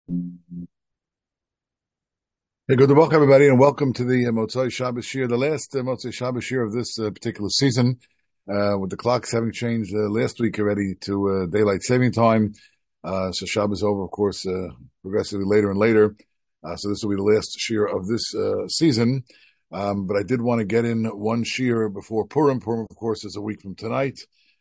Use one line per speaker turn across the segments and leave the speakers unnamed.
Hey, good morning, everybody, and welcome to the Motzei Shabbos Shir, the last Motzei Shabbos Shir of this particular season, with the clocks having changed last week already to daylight saving time. So Shabbos over, of course, progressively later and later. So this will be the last Shir of this season. But I did want to get in one Shir before Purim. Purim, of course, is a week from tonight,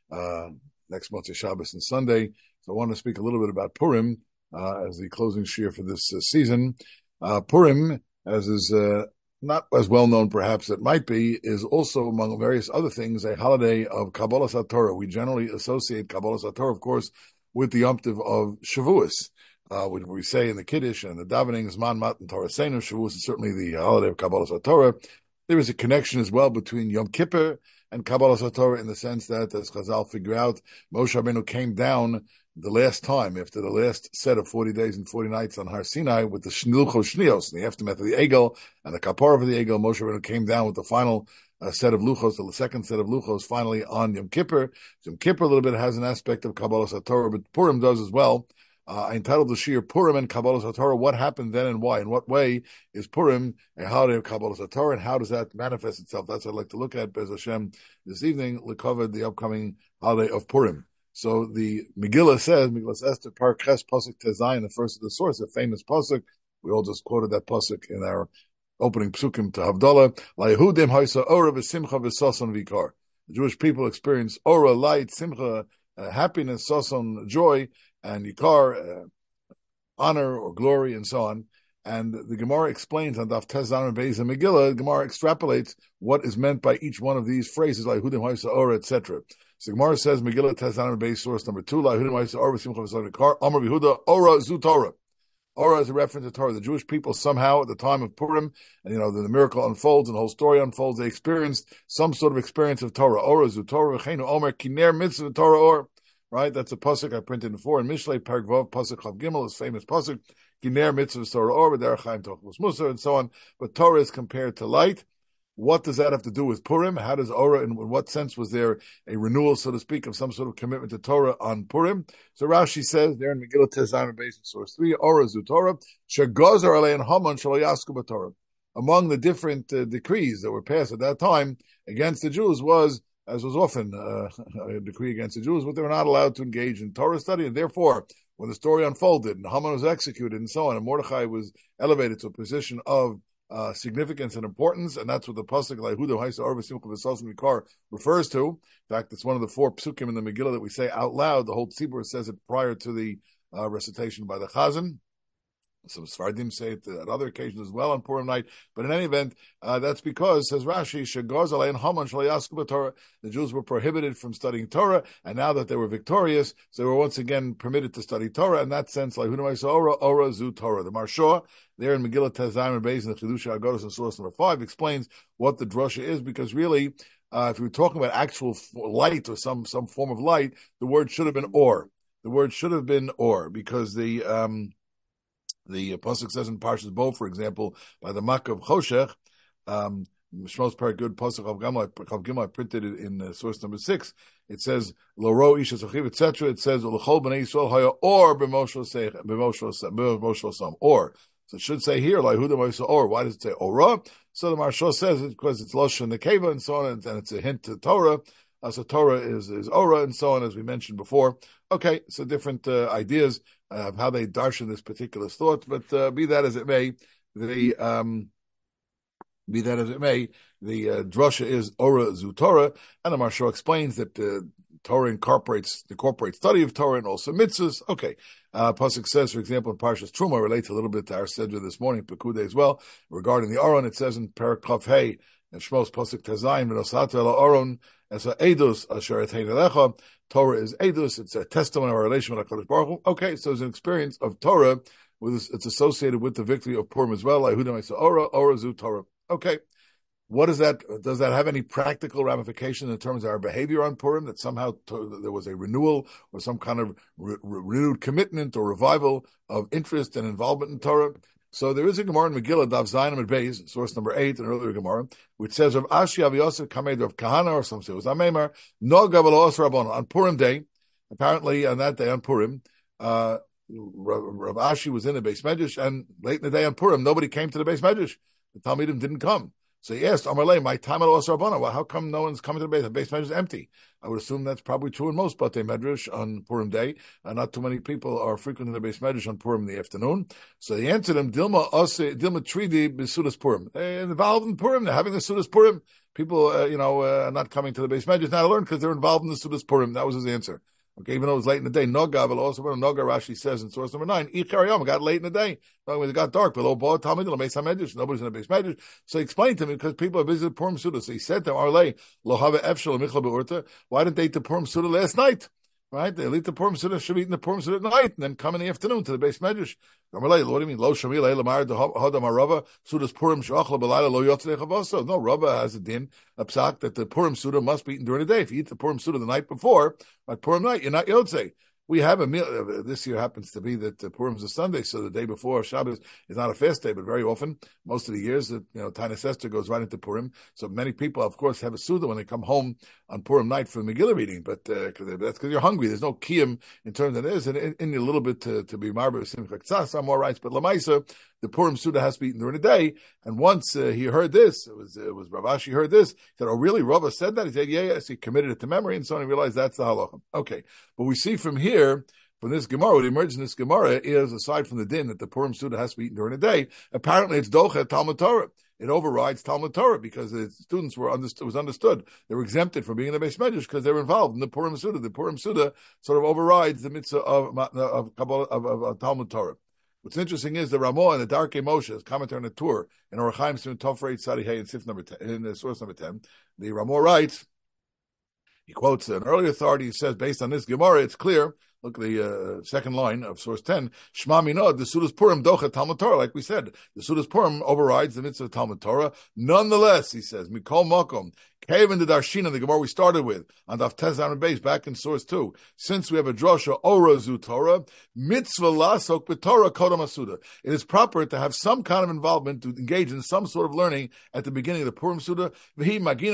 next Motzei Shabbos and Sunday. So I want to speak a little bit about Purim as the closing Shir for this season. Purim, as is not as well known perhaps it might be, is also, among various other things, a holiday of Kabbalas HaTorah. We generally associate Kabbalas HaTorah, of course, with the Yom Tov of Shavuos, which we say in the Kiddush and the davening, Zman Matan Torah Seinu. Shavuos is certainly the holiday of Kabbalas HaTorah. There is a connection as well between Yom Kippur and Kabbalas HaTorah in the sense that, as Chazal figure out, Moshe Rabbeinu came down the last time, after the last set of 40 days and 40 nights on Har Sinai, with the Luchos Shnios, the aftermath of the Egel, and the Kapara of the Egel. Moshe Rabbeinu came down with the final set of Luchos, the second set of Luchos, finally on Yom Kippur. Yom Kippur a little bit has an aspect of Kabbalas HaTorah, but Purim does as well. I entitled the Shir Purim and Kabbalas HaTorah. What happened then and why? In what way is Purim a holiday of Kabbalas HaTorah, and how does that manifest itself? That's what I'd like to look at, Bez Hashem, this evening. We covered the upcoming holiday of Purim. So the Megillah says, Megillah Esther, Parak Ches, Pasuk Tezayin, the first of the source, a famous Pasuk. We all just quoted that Pasuk in our opening Psukim to Havdalah. La Yehudim Haisa Ora v'Simcha v'Sason v'Ikar. The Jewish people experience Ora, light, Simcha, happiness, Sason, joy, and Yikar, honor or glory, and so on. And the Gemara explains on Daf Tezan and Beis and Megillah, the Gemara extrapolates what is meant by each one of these phrases, like Yehudim Haisa Ora, etc. So Gemara says, Megillah Tezan Beis, source number 2, La Yehudim Haisa Ora v'Simcha v'Sason v'Ikar, Amar Yehuda Ora Zu Torah. Ora is a reference to Torah. The Jewish people somehow at the time of Purim, and the miracle unfolds and the whole story unfolds, they experienced some sort of experience of Torah. Ora Zu Torah v'Cheinu Omer Kiner Mitzvah Torah Or. Right? That's a pasuk I printed before in Mishlei Perek Vav, pasuk Chav Gimel, is famous pasuk. Kiner Mitzvah Torah Or, V'derech Chaim Tochvos Musar, and so on. But Torah is compared to light. What does that have to do with Purim? How does Ora, in what sense was there a renewal, so to speak, of some sort of commitment to Torah on Purim? So Rashi says there in Megillah Tezayim Beis, source 3, Ora Zu Torah, Shegazar Alein Haman Shalo Yasku B'Torah. Among the different decrees that were passed at that time against the Jews was, as was often a decree against the Jews, but they were not allowed to engage in Torah study, and therefore, when the story unfolded, and Haman was executed, and so on, and Mordechai was elevated to a position of significance and importance, and that's what the pasuk like Yehuda Haisa Ora v'Simcha v'Sason v'Ikar refers to. In fact, it's one of the 4 psukim in the Megillah that we say out loud. The whole tzibur says it prior to the recitation by the Chazan. Some Sfardim say it at other occasions as well on Purim night. But in any event, that's because, says Rashi, the Jews were prohibited from studying Torah, and now that they were victorious, so they were once again permitted to study Torah. In that sense, like Ora Zu Torah. The Marsha, there in Megillah Tezayim Beis in the Chidusha Agodos in source number 5, explains what the drasha is, because really, if we're talking about actual light or some form of light, the word should have been or. The word should have been or, because the pasuk says in Parshas Bo, for example, by the Makkah of Choshech, Shmos Perek Good pasuk of Gimel, I printed it in source number 6. It says Loro Isha Sochiv, etc. It says L'chol Bnei Yisrael Haya Or b'Moshe Sam Or. So it should say here like Yehuda Haisa Or. Why does it say Ora? So the Marsha says it's because it's Lashon Nekeva and so on, and it's a hint to Torah. So Torah is Ora and so on, as we mentioned before. Okay, so different ideas of how they darshan this particular thought, but be that as it may, the drasha is Ora Zu Torah, and the Marsha explains that Torah incorporates study of Torah and also mitzvahs. Okay, pasuk says, for example, in Parshas Truma, relates a little bit to our sedra this morning, Pekude as well, regarding the Aron. It says in Perek Chav Hey and Shmos pasuk Tezayim v'nosata el Aron as a edus asher etein elecha. Torah is edus; it's a testimony of our relation with HaKadosh Baruch Hu. Okay, so it's an experience of Torah. It's associated with the victory of Purim as well. Like Yehuda Haisa Ora Zu Torah. Okay, what is that? Does that have any practical ramifications in terms of our behavior on Purim? That somehow there was a renewal or some kind of renewed commitment or revival of interest and involvement in Torah? So there is a Gemara in Megillah, Daf Zayin and Beis, source number 8, an earlier Gemara, which says of Ashi Av Yosef Kamed of Kahana, or some say it was Amemar, No Gavalo Rabban on Purim day. Apparently, on that day on Purim, Rav Ashi was in the Beis Medrash, and late in the day on Purim, nobody came to the Beis Medrash. The Talmidim didn't come. So he asked, Amarle, my time at Osar Rabbanan, well, how come no one's coming to the Beis? The Beis Medrash is empty. I would assume that's probably true in most Batei Medrash on Purim day. Not too many people are frequenting the Beis Medrash on Purim in the afternoon. So he answered him, Dilma Tridi B'Sudas Purim. They're involved in Purim. They're having the Sudas Purim. People, are not coming to the Beis Medrash now to learn because they're involved in the Sudas Purim. That was his answer. Okay, even though it was late in the day, Noga, but also when Noga Rashi says in source number 9, Ichariyom, got late in the day. It got dark, below Baal Talmud, nobody's in the Beis Medrash. So he explained to me because people are busy with Purim Suda. So he said to him, Arlei, Lo Have Efshel Michla Be'urta, why didn't they eat the Purim Suda last night? Right? They'll eat the Purim Suda, should be eating the Purim Suda at night, and then come in the afternoon to the Beis Medrash. What do you mean? Lo Shamil Lamar Hodam Arava Suda's Purim Shachla Belayla Lo Yotzei Chavoso. No, Rava has a din, a psak, that the Purim Suda must be eaten during the day. If you eat the Purim Suda the night before, at Purim night, you're not Yotzei. We have a meal. This year happens to be that Purim is a Sunday, so the day before Shabbos is not a fast day. But very often, most of the years, Tainus Esther goes right into Purim. So many people, of course, have a Suda when they come home on Purim night for the Megillah reading. But that's because you're hungry. There's no kiyum in terms of this, and in a little bit to be marba simcha ktsas, some more rights. But lamaisa, the Purim Suda has to be eaten during the day. And once he heard this, it was Rav Ashi heard this. He said, "Oh, really? Rava said that?" He said, "Yes." He committed it to memory, and so he realized that's the halacha. Okay, but we see from here. From this Gemara, what emerges in this Gemara is, aside from the din that the Purim Suda has to be eaten during the day, apparently it's Docha Talmud Torah. It overrides Talmud Torah because the students was understood. They were exempted from being in the Beis Medrash because they were involved in the Purim Suda. The Purim Suda sort of overrides the mitzvah of Talmud Torah. What's interesting is the Ramah and the Darkei Moshe, his commentary on the Tur, in Orach Chaim Simon Tofrei Tzadi Hey in Sif number 10, in source number 10, the Ramah writes, he quotes an earlier authority. He says, based on this Gemara, it's clear. Look at the second line of source 10. Shema Minod, the Sudas Purim docha Talmud Torah. Like we said, the Sudas Purim overrides the mitzvah of Talmud Torah. Nonetheless, he says, Mikol Makom, Kevin the Darshina, the Gemara we started with, on Daf Tezan and base, back in source 2. Since we have a drosha, Ora Zu Torah, mitzvah lasok b'Torah kodam asuda. It is proper to have some kind of involvement, to engage in some sort of learning at the beginning of the Purim Suda. V'hi magin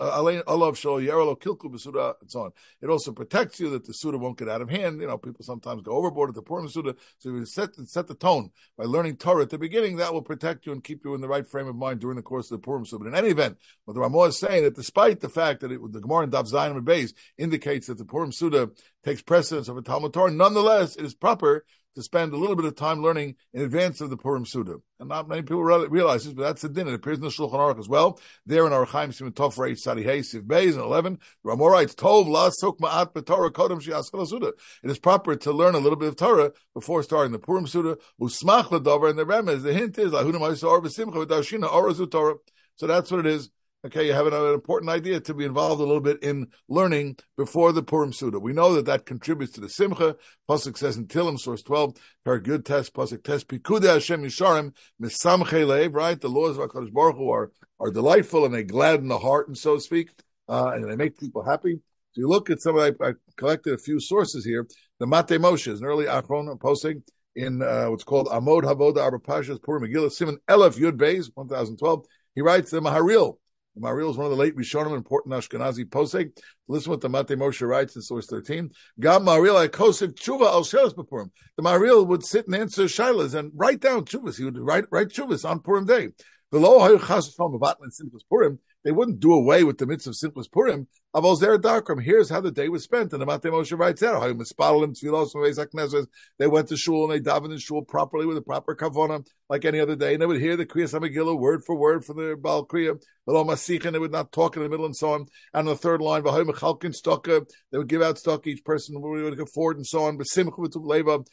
alav shelo yerelo kilku b'Suda, and so on. It also protects you that the Suda won't get out of hand. People sometimes go overboard at the Purim Suda. So you set the tone by learning Torah at the beginning. That will protect you and keep you in the right frame of mind during the course of the Purim Suda. But in any event, what the Ramah is saying that despite the fact that the Gemara in Daf Zayin and Beis indicates that the Purim Suda takes precedence over Talmud Torah, nonetheless, it is proper to spend a little bit of time learning in advance of the Purim Suda. And not many people realize this, but that's the din. It appears in the Shulchan Aruch as well. There in Orach Chaim Simon Tofrei Tzadi Hey Sif Beis and 11, Ramah writes, Tov la'asok ma'at b'Torah kodem she'askal Suda. It is proper to learn a little bit of Torah before starting the Purim Suda. Usmach l'davar, and the remez, the hint is, Lahuna ma'isor v'simcha v'darshina orazu Torah. So that's what it is. Okay, you have an important idea to be involved a little bit in learning before the Purim Suda. We know that contributes to the Simcha. Pasuk says in Tilim, source 12, Paragud test, Pasuk test, Pikude Hashem Yisharim, Misamche Lev, right? The laws of HaKadosh Baruch Hu are delightful and they gladden the heart, and so to speak, and they make people happy. So you look at some of I collected a few sources here. The Matei Moshe is an early Achron posting in what's called Amod Havoda Arba Pashas Purim Megillah, Simon Elef Yud Beis, 1012. He writes the Maharil. The Maharil is one of the late Rishonim, important Ashkenazi posek. Listen what the Matei Moshe writes in source 13. Gam Maharil Kosef Tshuva al Shelas b'Purim. The Maharil would sit and answer shilas and write down tshuvas. He would write tshuvas on Purim day. The lo hayu chas v'shalom mevatlan Simchas Purim. They wouldn't do away with the mitzvah of Simchas Purim. Avol zer darkram. Here's how the day was spent. And the Matei Moshe writes there. Hayu mispalim tfilos v'veis hakneses. They went to shul and they davened in shul properly with a proper kavana, like any other day. And they would hear the Kriyas HaMegillah word for word from the Baal Kriya. V'lo masich, and they would not talk in the middle and so on. And on the third line, v'hayu mechalkin staka. They would give out stock. Each person would afford and so on. B'simcha v'tuv leva.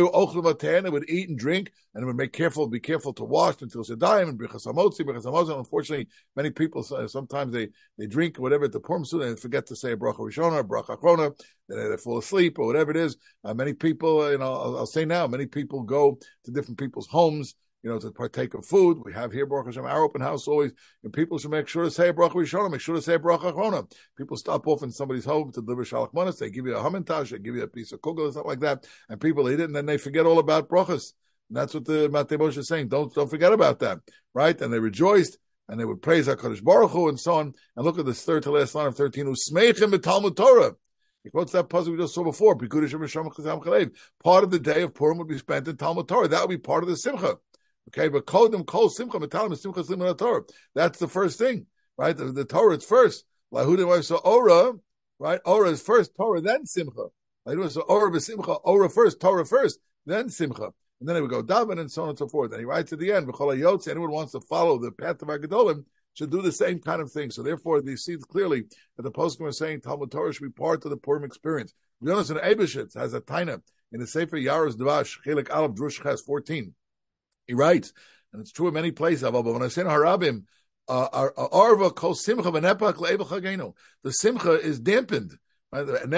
They would eat and drink, and they would be careful to wash until Sedayim and Brichas Hamotzi. Unfortunately, many people sometimes they drink whatever at the Purim Suda and forget to say a bracha Rishona, a bracha Achrona. They fall asleep or whatever it is. Many people, I'll say now, many people go to different people's homes, to partake of food. We have here, Baruch Hashem, our open house always, and people should make sure to say a bracha Rishona, make sure to say a bracha Achrona. People stop off in somebody's home to deliver Shalach Manas, they give you a hamantash, they give you a piece of kugel or something like that, and people eat it, and then they forget all about brachas. And that's what the Matei Moshe is saying. Don't forget about that, right? And they rejoiced, and they would praise HaKadosh Baruch Hu, and so on. And look at this third to last line of 13, Usmeichem b'Talmud Torah. He quotes that puzzle we just saw before. Part of the day of Purim would be spent in Talmud Torah. That would be part of the Simcha. Okay, but Kodem Kol Simcha Metalim Simcha Simcha Torah. That's the first thing, right? The Torah is first. So Ora, right? Ora is first, Torah, then Simcha. So Ora b'Simcha, Ora first, Torah first, then Simcha. And then he would go daven and so on and so forth. And he writes at the end, anyone who wants to follow the path of Agadolim should do the same kind of thing. So therefore, they see clearly that the poskim are saying Talmud Torah should be part of the Purim experience. Jonas and Eibeshitz has a taina in the Sefer Yaros Dvash, Chelik Aleph Drush Ches 14. He writes, and it's true in many places, but when I say Harabim, Arva Kol Simcha V'Nepak Le'Evel Chagenu, the Simcha is dampened. Right? And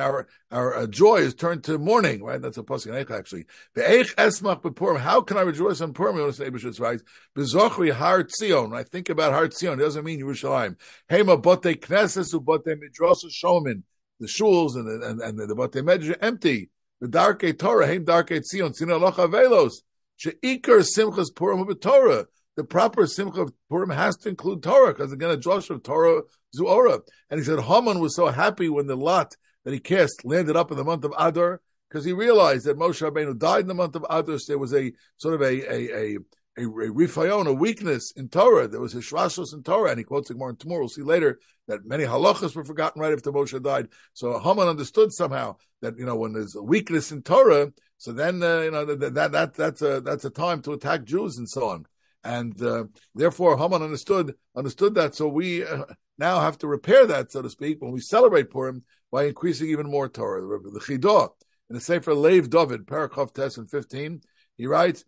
our joy is turned to mourning, right? That's a pasuk in Eicha, actually. Ve'eich esmach b'Purim. How can I rejoice on Purim? Jonas Eibeshitz writes, B'zochri Har Tzion. I think about Har Tzion. It doesn't mean Yerushalayim. Hema Botei Knesses u'Botei Midrash Shomin. The shuls and the Botei Medrash empty. The Darkei Torah, Heim Darkei Tzion, Tzina Locha Velos. She'ikar Simchas Purim Torah. The proper Simcha of Purim has to include Torah, because again, a Josh of Torah Zuora. And he said Haman was so happy when the lot that he cast landed up in the month of Adar, because he realized that Moshe Rabbeinu died in the month of Adar. So there was a sort of a rifayon, a weakness in Torah. There was a shvashos in Torah, and he quotes it more tomorrow. We'll see later that many halachas were forgotten right after Moshe died. So Haman understood somehow that when there's a weakness in Torah, so then that's a time to attack Jews and so on. And therefore, Haman understood that. So we now have to repair that, so to speak, when we celebrate Purim by increasing even more Torah. The Chidah in the Sefer Leiv David, Parakhov Tes and 15, he writes,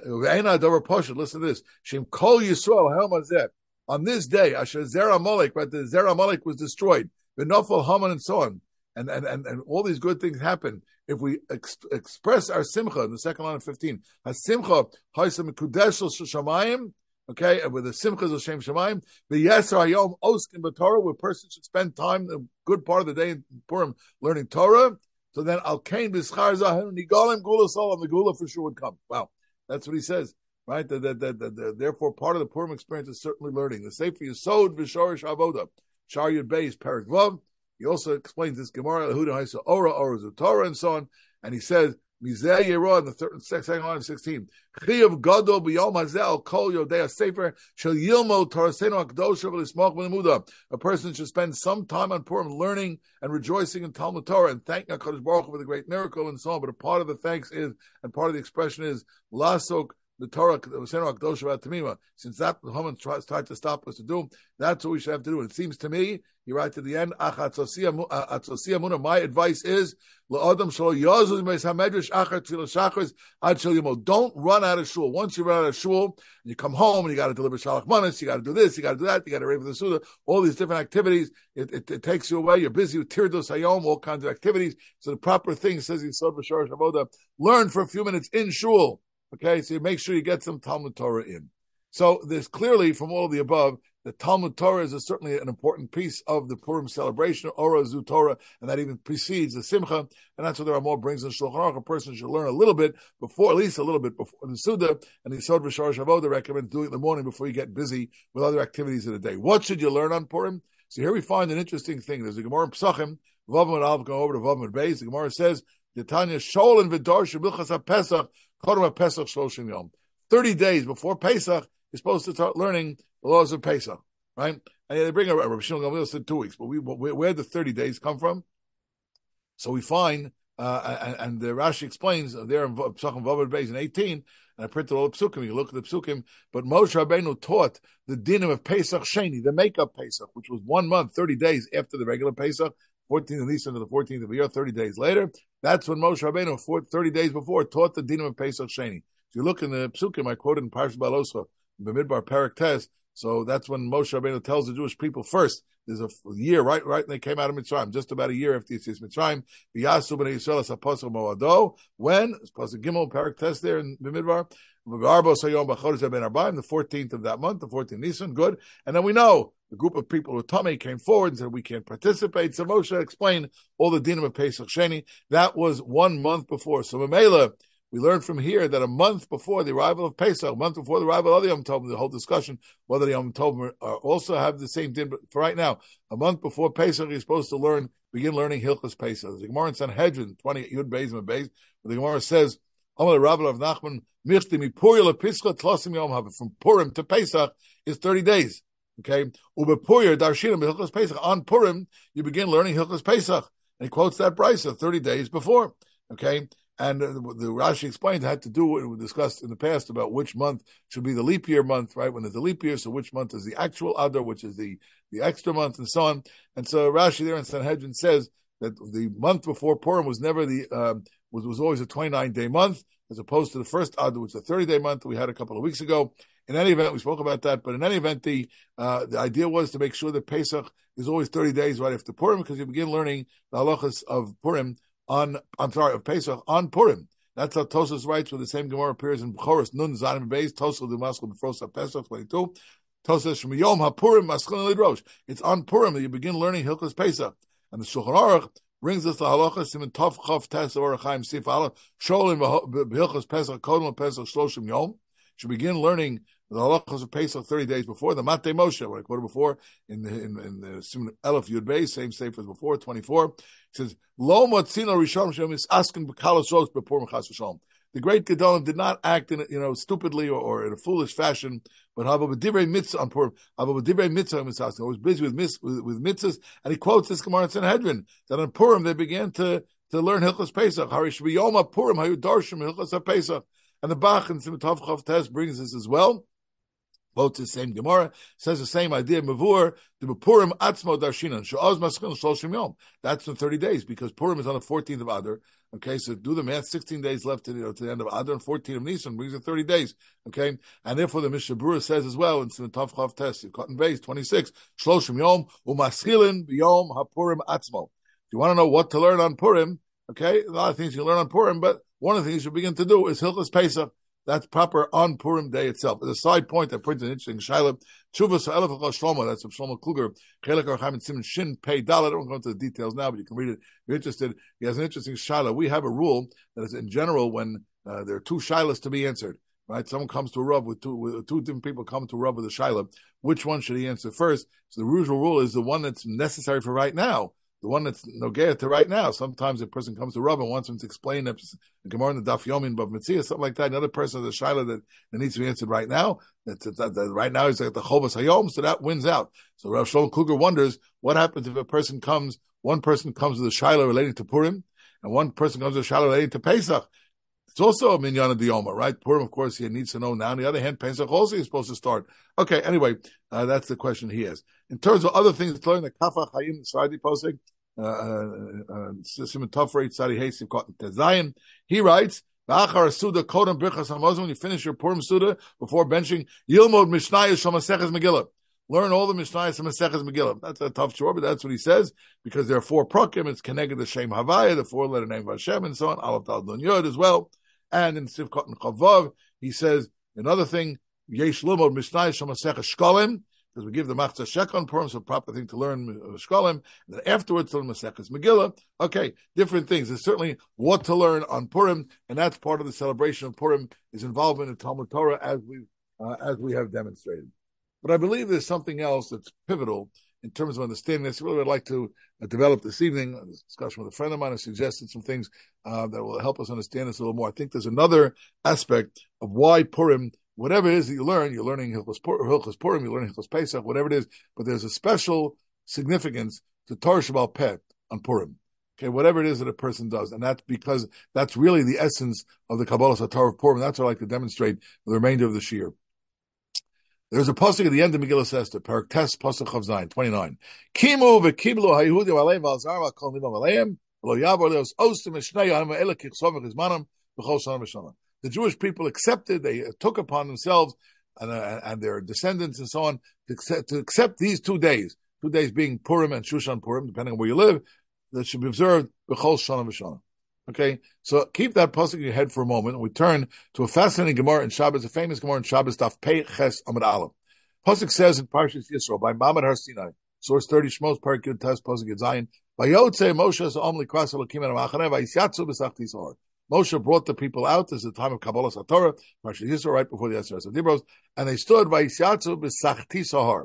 listen to this. Shem Kol Yisrael Helmazeh. On this day, Asher Zer Amalek, right? The Zer Amalek was destroyed. Benofel Haman and so on. And all these good things happen if we express our simcha in the second line of 15. Hasimcha haisam kudeshel shamayim. Okay, and with the simchas of Shem Shemayim, the Yeser Hayom Oskin b'Torah, where a person should spend time, a good part of the day in Purim, learning Torah. So then Al Kain b'Schar Zahen Nigalim Gula Sol, and the Gula for sure would come. Wow, that's what he says, right? Therefore, part of the Purim experience is certainly learning. The Sefer Yisod v'Shorish Avoda, Shar Yud Beis Perek Vav. He also explains this Gemara, Yehuda Haisa Ora Torah, and so on. And he says, Mizeh Yerah in the second line of 16. Chiyav Gadol b'Yom Hazel Kol Yodei Sefer Shel Yilmo Torasenu Akdosha V'Lismach V'Lemuda. A person should spend some time on Purim learning and rejoicing in Talmud Torah and thanking HaKadosh Baruch Hu for the great miracle and so on. But a part of the thanks is, and part of the expression is, Lasok the Torah, since that Haman tried to stop us to do, that's what we should have to do. And it seems to me, he writes at the end, my advice is, don't run out of shul. Once you run out of shul, you come home and you got to deliver shalach manas, you got to do this, you got to do that, you got to rave the Suda, all these different activities, it takes you away. You're busy with tirdos hayom, all kinds of activities. So the proper thing, says Yisod B'Shorosh Avoda, learn for a few minutes in shul. Okay, so you make sure you get some Talmud Torah in. So there's clearly, from all of the above, that Talmud Torah is certainly an important piece of the Purim celebration, Ora Zu Torah, and that even precedes the Simcha, and that's what the Ramah brings in Shulchan Aruch. A person should learn a little bit before, at least a little bit before the Suda, and the Yisod B'Shorosh Avoda recommends doing it in the morning before you get busy with other activities of the day. What should you learn on Purim? So here we find an interesting thing. There's a Gemara in Pesachim, Vav and Alv, go over to Vav and Beis. The Gemara says, the Tanya Shol and Vidar Shebilchas HaPesach, 30 days before Pesach, you're supposed to start learning the laws of Pesach, right? And they bring a Rabbi Shimon Gamliel said 2 weeks, but where the 30 days come from? So we find, and the Rashi explains there in Pesachim Vav Beis in 18, and I printed all the psukim. You look at the psukim, but Moshe Rabbeinu taught the dinim of Pesach Sheni, the makeup Pesach, which was 1 month, 30 days after the regular Pesach, 14th of Nisan to the 14th of the year, 30 days later. That's when Moshe Rabbeinu, 30 days before, taught the dinim of Pesach Sheni. If you look in the psukim, I quoted in Parshas Baloscha, the Midbar Perek Tes, so that's when Moshe Rabbeinu tells the Jewish people first, there's a year, right, and they came out of Mitzrayim, just about a year after Yetzias Mitzrayim, V'yasu b'nei Yisrael as HaPasuk Moado, when, it's Pasuk Gimel, Perek Tes there in the Midbar, the 14th of that month, the 14th Nisan, good. And then we know the group of people with Tomei came forward and said we can't participate. So Moshe explained all the dinim of Pesach Sheni. That was 1 month before. So Mamela, we learned from here that a month before the arrival of Pesach, a month before the arrival of the Yom Tov, the whole discussion whether the Yom Tov also have the same din. But for right now, a month before Pesach, you're supposed to learn begin learning Hilchos Pesach. The Gemara in Sanhedrin 20 Yud Beis and Beis, the Gemara says, "Amar Rabbi of Nachman Michti mi Purim lePischa tlosim yom hava." From Purim to Pesach is 30 days. Okay, Ubepurim darshinim Hilchos Pesach. On Purim, you begin learning Hilchos Pesach, and he quotes that brisa 30 days before. Okay. And the Rashi explains it had to do what we discussed in the past about which month should be the leap year month, right? When there's a leap year, so which month is the actual Adar, which is the extra month, and so on. And so Rashi there in Sanhedrin says that the month before Purim was never was always a 29-day month, as opposed to the first Adar, which is a 30-day month that we had a couple of weeks ago. In any event, we spoke about that, but in any event, the idea was to make sure that Pesach is always 30 days right after Purim, because you begin learning the halachas of Purim of Pesach on Purim. That's how Tosas writes, where the same Gemara appears in Bechoros Nun Zanim Beis, Tosas the Maskal Befros Pesach 22. Tosas from Yom HaPurim Maskal Lidrosh. It's on Purim that you begin learning Hilchos Pesach. And the Shulchan Aruch brings us the halacha Siman Tov Chav Tes Orach Chaim Sif Aleph Sholim Hilchos Pesach Kodem Pesach Shloshim Yom. You begin learning the halachas of Pesach 30 days before. The Matei Moshe, what I quoted before in the Siman Elef Yud Beis, same sefer as before, 24. It says, Lo Motzino Rishon Shem is asking B'kalos Ros B'Purim Chas V'Shalom. The great Gedolim did not act in stupidly or in a foolish fashion, but Haba B'divrei Mitzvah on Purim. Haba B'divrei Mitzvah is asking. I was busy with mitzvahs, and he quotes this Gemara in Sanhedrin that on Purim they began to learn Hilchos Pesach. Harish B'Yom Purim Hayu Darshim Hilchos Pesach. And the Bach and Siman Tov Chav Tes brings this as well. Both the same Gemara says the same idea. Mavur the Purim Atzmo Darshinan Sha'oz Maskil Shloshim Yom. That's in 30 days because Purim is on the 14th of Adar. Okay, so do the math. 16 days left to the end of Adar, and 14 of Nisan brings it 30 days. Okay, and therefore the Mishnah Berurah says as well in Siman Tov Chav Tes, Cotton Base 26 Shloshim Yom Umaskilin B'Yom HaPurim Atzmo. If you want to know what to learn on Purim, okay, a lot of things you learn on Purim, but one of the things you begin to do is Hilchos Pesach. That's proper on Purim day itself. As a side point, I printed an interesting shaila. Chuvas ha'elef Shlomo. That's from Shlomo Kluger. Chelek Archaim and Siman Shin Pei Dalet. I don't go into the details now, but you can read it if you're interested. He has an interesting shaila. We have a rule that is in general when there are two shailas to be answered. Right? Someone comes to a Rav with two different people come to a Rav with a shaila. Which one should he answer first? So the usual rule is the one that's necessary for right now. The one that's nogea to right now. Sometimes a person comes to Rav and wants him to explain the Gemara in the Daf Yomi Bav Metzia, something like that. Another person has a shaila that needs to be answered right now. That right now he's like the Chovas Hayom, so that wins out. So Rav Shlomo Kluger wonders what happens if one person comes with a shaila relating to Purim, and one person comes with a shaila relating to Pesach. It's also a minyan of Diyoma, right? Purim, of course, he needs to know now. On the other hand, Pesach also is supposed to start. Okay, anyway, that's the question he has. In terms of other things, to learn the Kafa Chayim Sadi Posek, Siman Tofrei Tzadi Haysiv Cotton Tezayin, he writes, V'achar Suda Kodem Birchas Hamazon, when you finish your Purim Suda, before benching, Yilmod Mishnayos Shal Maseches Megillah. Learn all the Mishnayos and Maseches Megillah. That's a tough chore, but that's what he says, because there are 4 prakim. It's Keneged the Shem Havaya, the 4-letter name of Hashem, and so on. Aleph Dal Nun Yod as well. And in Sivkot and Chavav, he says another thing, Yesh Limod Mishnayos Shal Maseches Shkolim, because we give the Machzah Shek on Purim, so proper thing to learn Shkolim, and then afterwards to learn Maseches Megillah. Okay, different things. There's certainly what to learn on Purim, and that's part of the celebration of Purim, is involvement in Talmud Torah as we have demonstrated. But I believe there's something else that's pivotal in terms of understanding this. I really would like to develop this evening, a discussion with a friend of mine who suggested some things that will help us understand this a little more. I think there's another aspect of why Purim, whatever it is that you're learning Hilchos Purim, you're learning Hilchos Pesach, whatever it is, but there's a special significance to Torah Shabbal Peh on Purim. Okay, whatever it is that a person does, and that's because that's really the essence of the Kabbalah Satar of Purim. That's what I like to demonstrate the remainder of the Shir. There's a pasuk at the end of Megillah Esther, Parak Tes pasuk Chav Zayin 29. Kimu v'kiblu ha'Yehudim aleim v'alzar v'kol nivam aleim v'lo yavor leos ostim eshnei ha'im ha'ela kichsov v'chizmanam v'chol shana v'shana. The Jewish people accepted, they took upon themselves and their descendants and so on to accept these 2 days being Purim and Shushan Purim, depending on where you live, that should be observed b'chol shana v'shana. Okay, so keep that pasuk in your head for a moment, and we turn to a fascinating Gemara in Shabbos, a famous Gemara in Shabbos, Daf Pei Ches Amud Aleph. Pasuk says in Parshas Yisro by Mamad Har Sinai, source 30 Shmos Parak Yud Tes pasuk Yud Zayin, Vayotze Moshe Sa'om Likras Elokim El Machane Vayisyatzu B'Sachti Sahar. Moshe brought the people out. This is the time of Kabbalah Satorah, Parshas Yisro, right before the Aseret of Dibros, and they stood Vayisyatzu B'Sachti Sahar.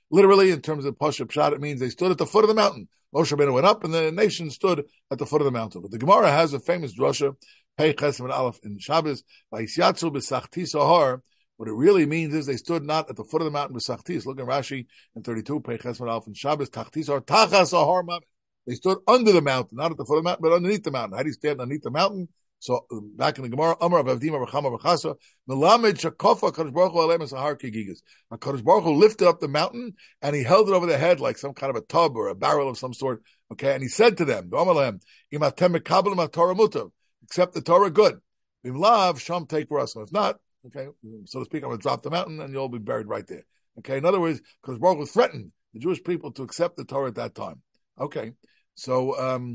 Literally, in terms of Pasha Pshat, it means they stood at the foot of the mountain. Moshe Rabbeinu went up, and the nation stood at the foot of the mountain. But the Gemara has a famous drasha, Pei Chesem and Aleph in Shabbos, Vayisyatzu b'Sachtis Ahar. What it really means is they stood not at the foot of the mountain b'Sachtis. Look at Rashi in 32, Pei Chesem and Aleph in Shabbos, Tachtis Ahar, Tachas Ahar Mamet. They stood under the mountain, not at the foot of the mountain, but underneath the mountain. How do you stand underneath the mountain? So back in the Gemara, Amar Avdim Avachama Vachasa, Melamed Shakofa Kadosh Baruch Hu Alem Sahar Kigigas. Kadosh Baruch Hu lifted up the mountain and he held it over their head like some kind of a tub or a barrel of some sort. Okay, and he said to them, Imatem Mekabel Torah Mutav, accept the Torah, good. Imlav Sham take for us. If not, okay, so to speak, I'm going to drop the mountain and you'll be buried right there. Okay, in other words, Kadosh Baruch Hu threatened the Jewish people to accept the Torah at that time. Okay, so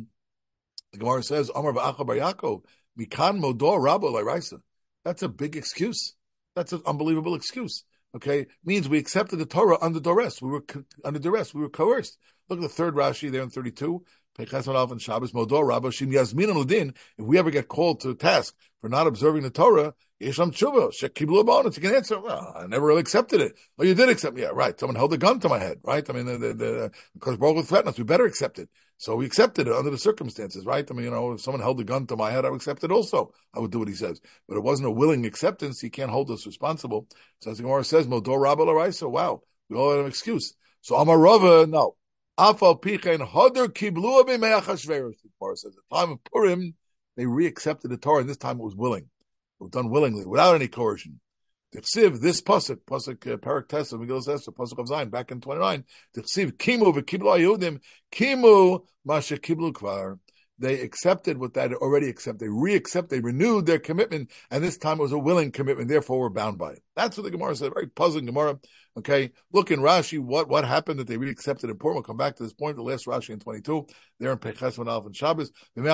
the Gemara says, Amar V'acha Bar Yaakov, Mikan Modor Rabo L'Raisa. That's a big excuse. That's an unbelievable excuse. Okay, means we accepted the Torah under duress. We were under duress. We were coerced. Look at the third Rashi there in 32. Peches Malav and Shabbos Modor Rabo Shim Yazmin Aludin. If we ever get called to task for not observing the Torah, Yesham Tshuva Shekiblu Abonus. You can answer. Well, I never really accepted it. Oh, you did accept it. Yeah, right. Someone held a gun to my head. Right. I mean, because Baruch Hu threatened us, we better accept it. So we accepted it under the circumstances, right? I mean, if someone held a gun to my head, I would accept it also. I would do what he says. But it wasn't a willing acceptance. He can't hold us responsible. So as the Gemara says, Modor Rabba L'Raisa, wow, we all had an excuse. So Amar Rava, no. Afal Pichen Hodor Kiblua B'Mei Achashverosh. The Gemara says, at the time of Purim, they re-accepted the Torah, and this time it was willing. It was done willingly, without any coercion. Tichsiv, this pasuk Parak Tes of Megillah Esther, pasuk of Zion, back in 29. Tichsiv Kimu v'Kiblu Ayudim Kimu Masha Kiblu Kvar. They accepted what they had already accepted. They renewed their commitment, and this time it was a willing commitment. Therefore, we're bound by it. That's what the Gemara said. Very puzzling Gemara. Okay, look in Rashi. What happened that they re-accepted in Purim? We'll come back to this point. The last Rashi in 22. There in Peches and Alf and Shabbos.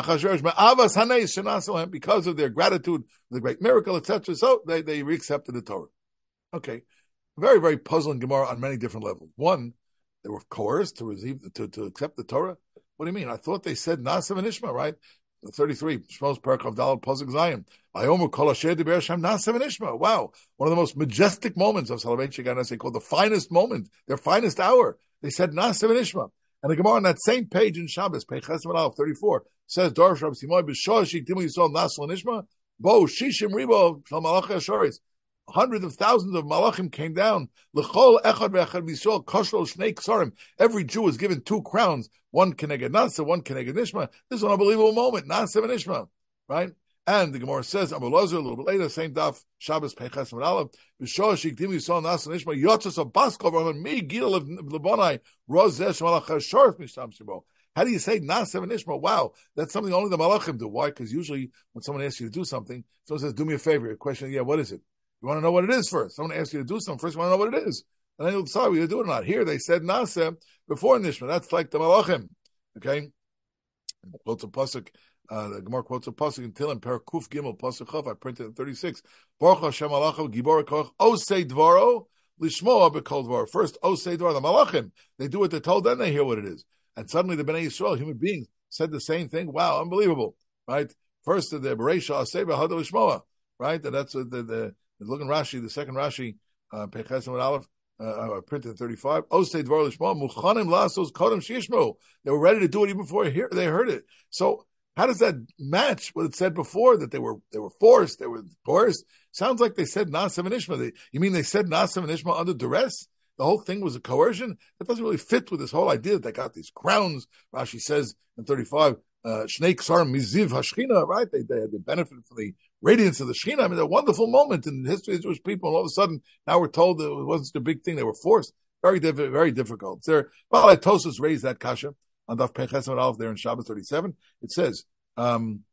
Because of their gratitude, the great miracle, etc. So they re-accepted the Torah. Okay, very very puzzling Gemara on many different levels. One, they were coerced to accept the Torah. What do you mean? I thought they said Nasav and Ishma, right? 33, Shmos Parak of Dalal Pasuk Zion. Ayomu Kol Asher Diber Hashem Nasav and Ishma. Wow, one of the most majestic moments of Salvation Ganasei, called the finest moment, their finest hour. They said Nasav and Ishma. And the Gemara on that same page in Shabbos, page Chesed Aleph 34, says Darash Rab Simoy B'Shor Shiktimu Yisrael Nasav and Ishma. Bo Shishim Ribo Shal Malachei Ashoris. Hundreds of thousands of malachim came down. L'chol echad ve'echad b'Yisrael kosher shnei ksarim. Every Jew was given 2 crowns, one keneged Nasa, one keneged Nishma. This is an unbelievable moment. Nasa and Nishma, right? And the Gemara says, Abu Lazar, a little bit later, same daf, Shabbos Peches and Aleph, B'Shor Shikdim Yisrael Nasa and Nishma, Yotzos of Baskov, me Gil of Lebonai, Rozesh Malach Hasharf Mishtam Shibo. How do you say Nasa and Nishma? Wow, that's something only the malachim do. Why? Because usually when someone asks you to do something, someone says, do me a favor. A question, yeah, what is it? You want to know what it is first. Someone asks you to do something first. You want to know what it is, and then you'll decide whether you do it or not. Here they said Nasa before Nishma. That's like the Malachim. Okay. Quotes a pasuk. The Gemara quotes a pasuk in Tehillim Parakuf Gimel pasuk Chaf. I printed it 36. Baruch Hashem Malachav Gibor Koch Osei Dvaro Lishmoa Bekol Dvaro. First Osei Dvaro. The Malachim, they do what they're told, then they hear what it is. And suddenly the Bnei Yisrael, human beings, said the same thing. Wow, unbelievable, right? First the Bereisha Asei V'Hada Lishmoa, right? And that's the look in Rashi, the second Rashi, Peches and Aleph, printed in 35. Osei Dvar Lishma, Muchanim Lasos Kodem Shishmo. They were ready to do it even before they heard it. So how does that match what it said before, that they were forced, they were coerced? Sounds like they said Nasav and Ishma. You mean they said Nasav and Ishma under duress? The whole thing was a coercion? That doesn't really fit with this whole idea that they got these crowns. Rashi says in 35, Shnei Ksar Miziv Hashchina, right? They benefited from the radiance of the Shekhinah. I mean, a wonderful moment in the history of Jewish people, and all of a sudden, now we're told that it wasn't a big thing. They were forced. Very difficult. Tosos raised that kasha on Daf Peches and Aleph there in Shabbos 37. It says, but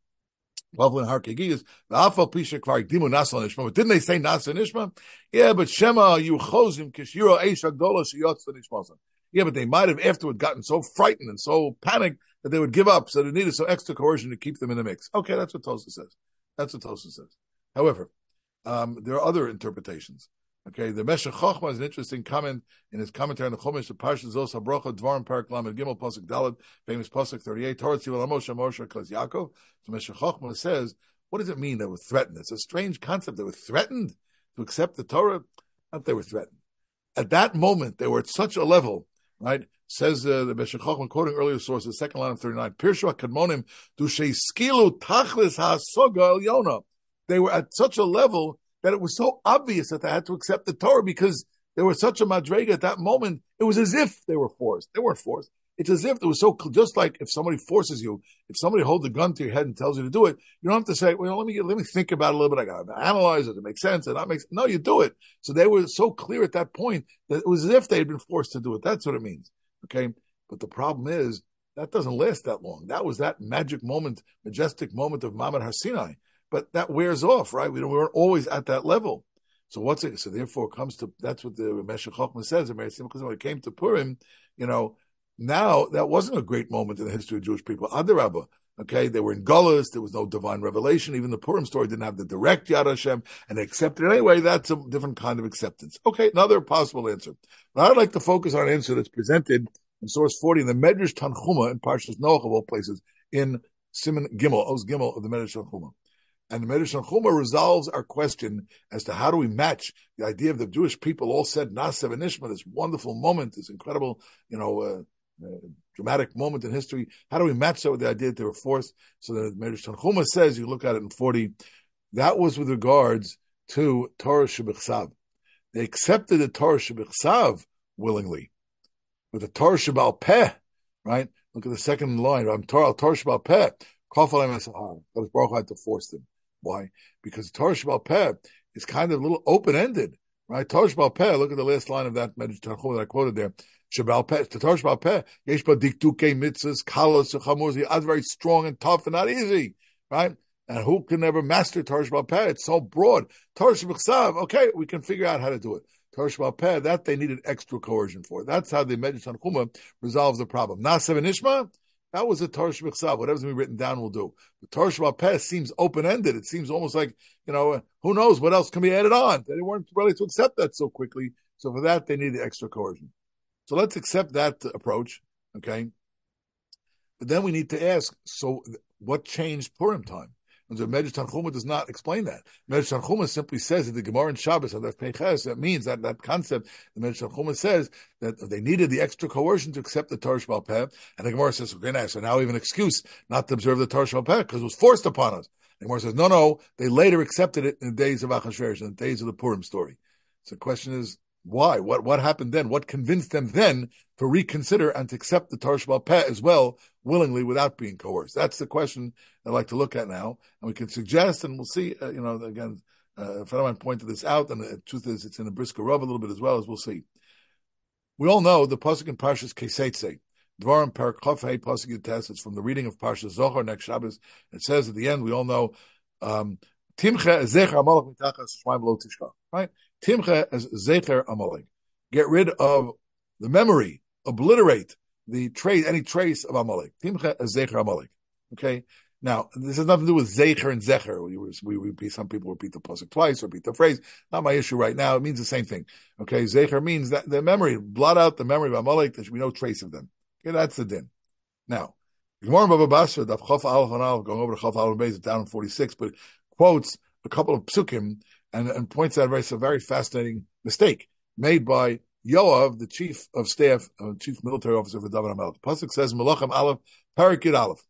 didn't they say Nasa and Ishma? Yeah, but Shema, you chozim kishiro eish agdola sheyotz nishmasan. Yeah, but they might have afterward gotten so frightened and so panicked that they would give up, so they needed some extra coercion to keep them in the mix. Okay, that's what Tosos says. However, there are other interpretations. Okay, the Meshech Chochmah is an interesting comment in his commentary on the Chumash, the Parshas Zos HaBrocha, Dvarim Parak Lamed Gimel, Pasuk Daled, famous Pasuk 38, Torah Tziva Lamoshe Moshe Kaz Yaakov. So Meshech Chochmah says, what does it mean they were threatened? It's a strange concept. They were threatened to accept the Torah. Not they were threatened. at that moment, they were at such a level, right? Says the Meshech Chochmah, quoting earlier sources, second line of 39, Pirshu HaKadmonim, Dushei Skilu Tachlis HaSoga Yona. They were at such a level that it was so obvious that they had to accept the Torah because they were such a madrega at that moment. It was as if they were forced. They weren't forced. It's as if it was so, just like if somebody forces you, if somebody holds a gun to your head and tells you to do it, you don't have to say, well, let me think about it a little bit. I got to analyze it. It makes sense. And that makes, no, you do it. So they were so clear at that point that it was as if they had been forced to do it. That's what it means. Okay. But the problem is that doesn't last that long. That was that magic moment, majestic moment of Mamad Har Sinai. But that wears off, right? We weren't always at that level. So what's it? So therefore it comes to, that's what the Meshech Chochmah says, because when it came to Purim, now that wasn't a great moment in the history of Jewish people. Adarabah, okay, they were in Gullus, there was no divine revelation, even the Purim story didn't have the direct Yad Hashem, and they accepted it anyway. That's a different kind of acceptance. Okay, another possible answer. But I'd like to focus on an answer that's presented in source 40 in the Medrash Tanchuma in Parshas Noach of all places, in Siman Gimel, Oz Gimel of the Medrash Tanchuma. And the Medrash Tanchuma resolves our question as to how do we match the idea of the Jewish people all said Nasev and Nishma, this wonderful moment, this incredible, dramatic moment in history. How do we match that with the idea that they were forced? So the Medrash Tanchuma says, you look at it in 40, that was with regards to Torah Shebechsav. They accepted the Torah Shebechsav willingly. But the Torah Shebal Peh, right? Look at the second line. Torah Shebal Peh. God Baruch had to force them. Why? Because Torah Shebal Peh is kind of a little open-ended, right? Torah Shebal Peh, look at the last line of that Medrash Tanchuma that I quoted there. Shebal Peh, the Torah Shebal Peh, yesh ba diktukei mitzvahs, kalos uchamurzi, that's very strong and tough and not easy, right? And who can never master Torah Shebal Peh? It's so broad. Torah Shebechsav, okay, we can figure out how to do it. Torah Shebal Peh, that they needed extra coercion for. That's how the Medrash Tanchuma resolves the problem. Nasev and Nishma, that was a Torah Shebechsav. Whatever's going to be written down will do. The Torah Shebal Peh seems open-ended. It seems almost like, who knows what else can be added on. They weren't ready to accept that so quickly. So for that, they need the extra coercion. So let's accept that approach, okay? But then we need to ask, so what changed Purim time? And the Medrash Tanchuma does not explain that. Medrash Tanchuma simply says that the Gemara in Shabbos, that means that concept, the Medrash Tanchuma says that they needed the extra coercion to accept the Torah Shebal Peh. And the Gemara says, okay, nice. So now we have an excuse not to observe the Torah Shebal Peh because it was forced upon us. The Gemara says, no, they later accepted it in the days of Achashverosh, in the days of the Purim story. So the question is, why? What happened then? What convinced them then to reconsider and to accept the Torah Shebal Peh as well, willingly, without being coerced? That's the question I'd like to look at now. And we can suggest, and we'll see, again, if anyone pointed this out, and the truth is it's in the Brisker Rav a little bit as well, as we'll see. We all know the Pasuk in Parshas Keseitze, Dvarim Perek Chaf Hei Pasuk Yutes, it's from the reading of Parshas Zohar next Shabbos. It says at the end, we all know, Timche Zecher Amalek Mitachas Shemaim Lo Tishkach, right? Timche as Zecher Amalek. Get rid of the memory, obliterate the trace, any trace of Amalek. Timche as Zecher Amalek. Okay? Now, this has nothing to do with Zecher and Zecher. We repeat, some people repeat the pasuk twice, repeat the phrase. Not my issue right now. It means the same thing. Okay? Zecher means that the memory, blot out the memory of Amalek, there should be no trace of them. Okay? That's the din. Now, Gemara Baba Basra, Daf Chaf Aleph and Aleph, going over to Chaf Aleph Beis, down in 46, but quotes a couple of psukim and points out a very fascinating mistake made by Yoav, the chief of staff, chief military officer for David HaMelech. Pasuk says, Melachim Aleph, Parak Yud Aleph.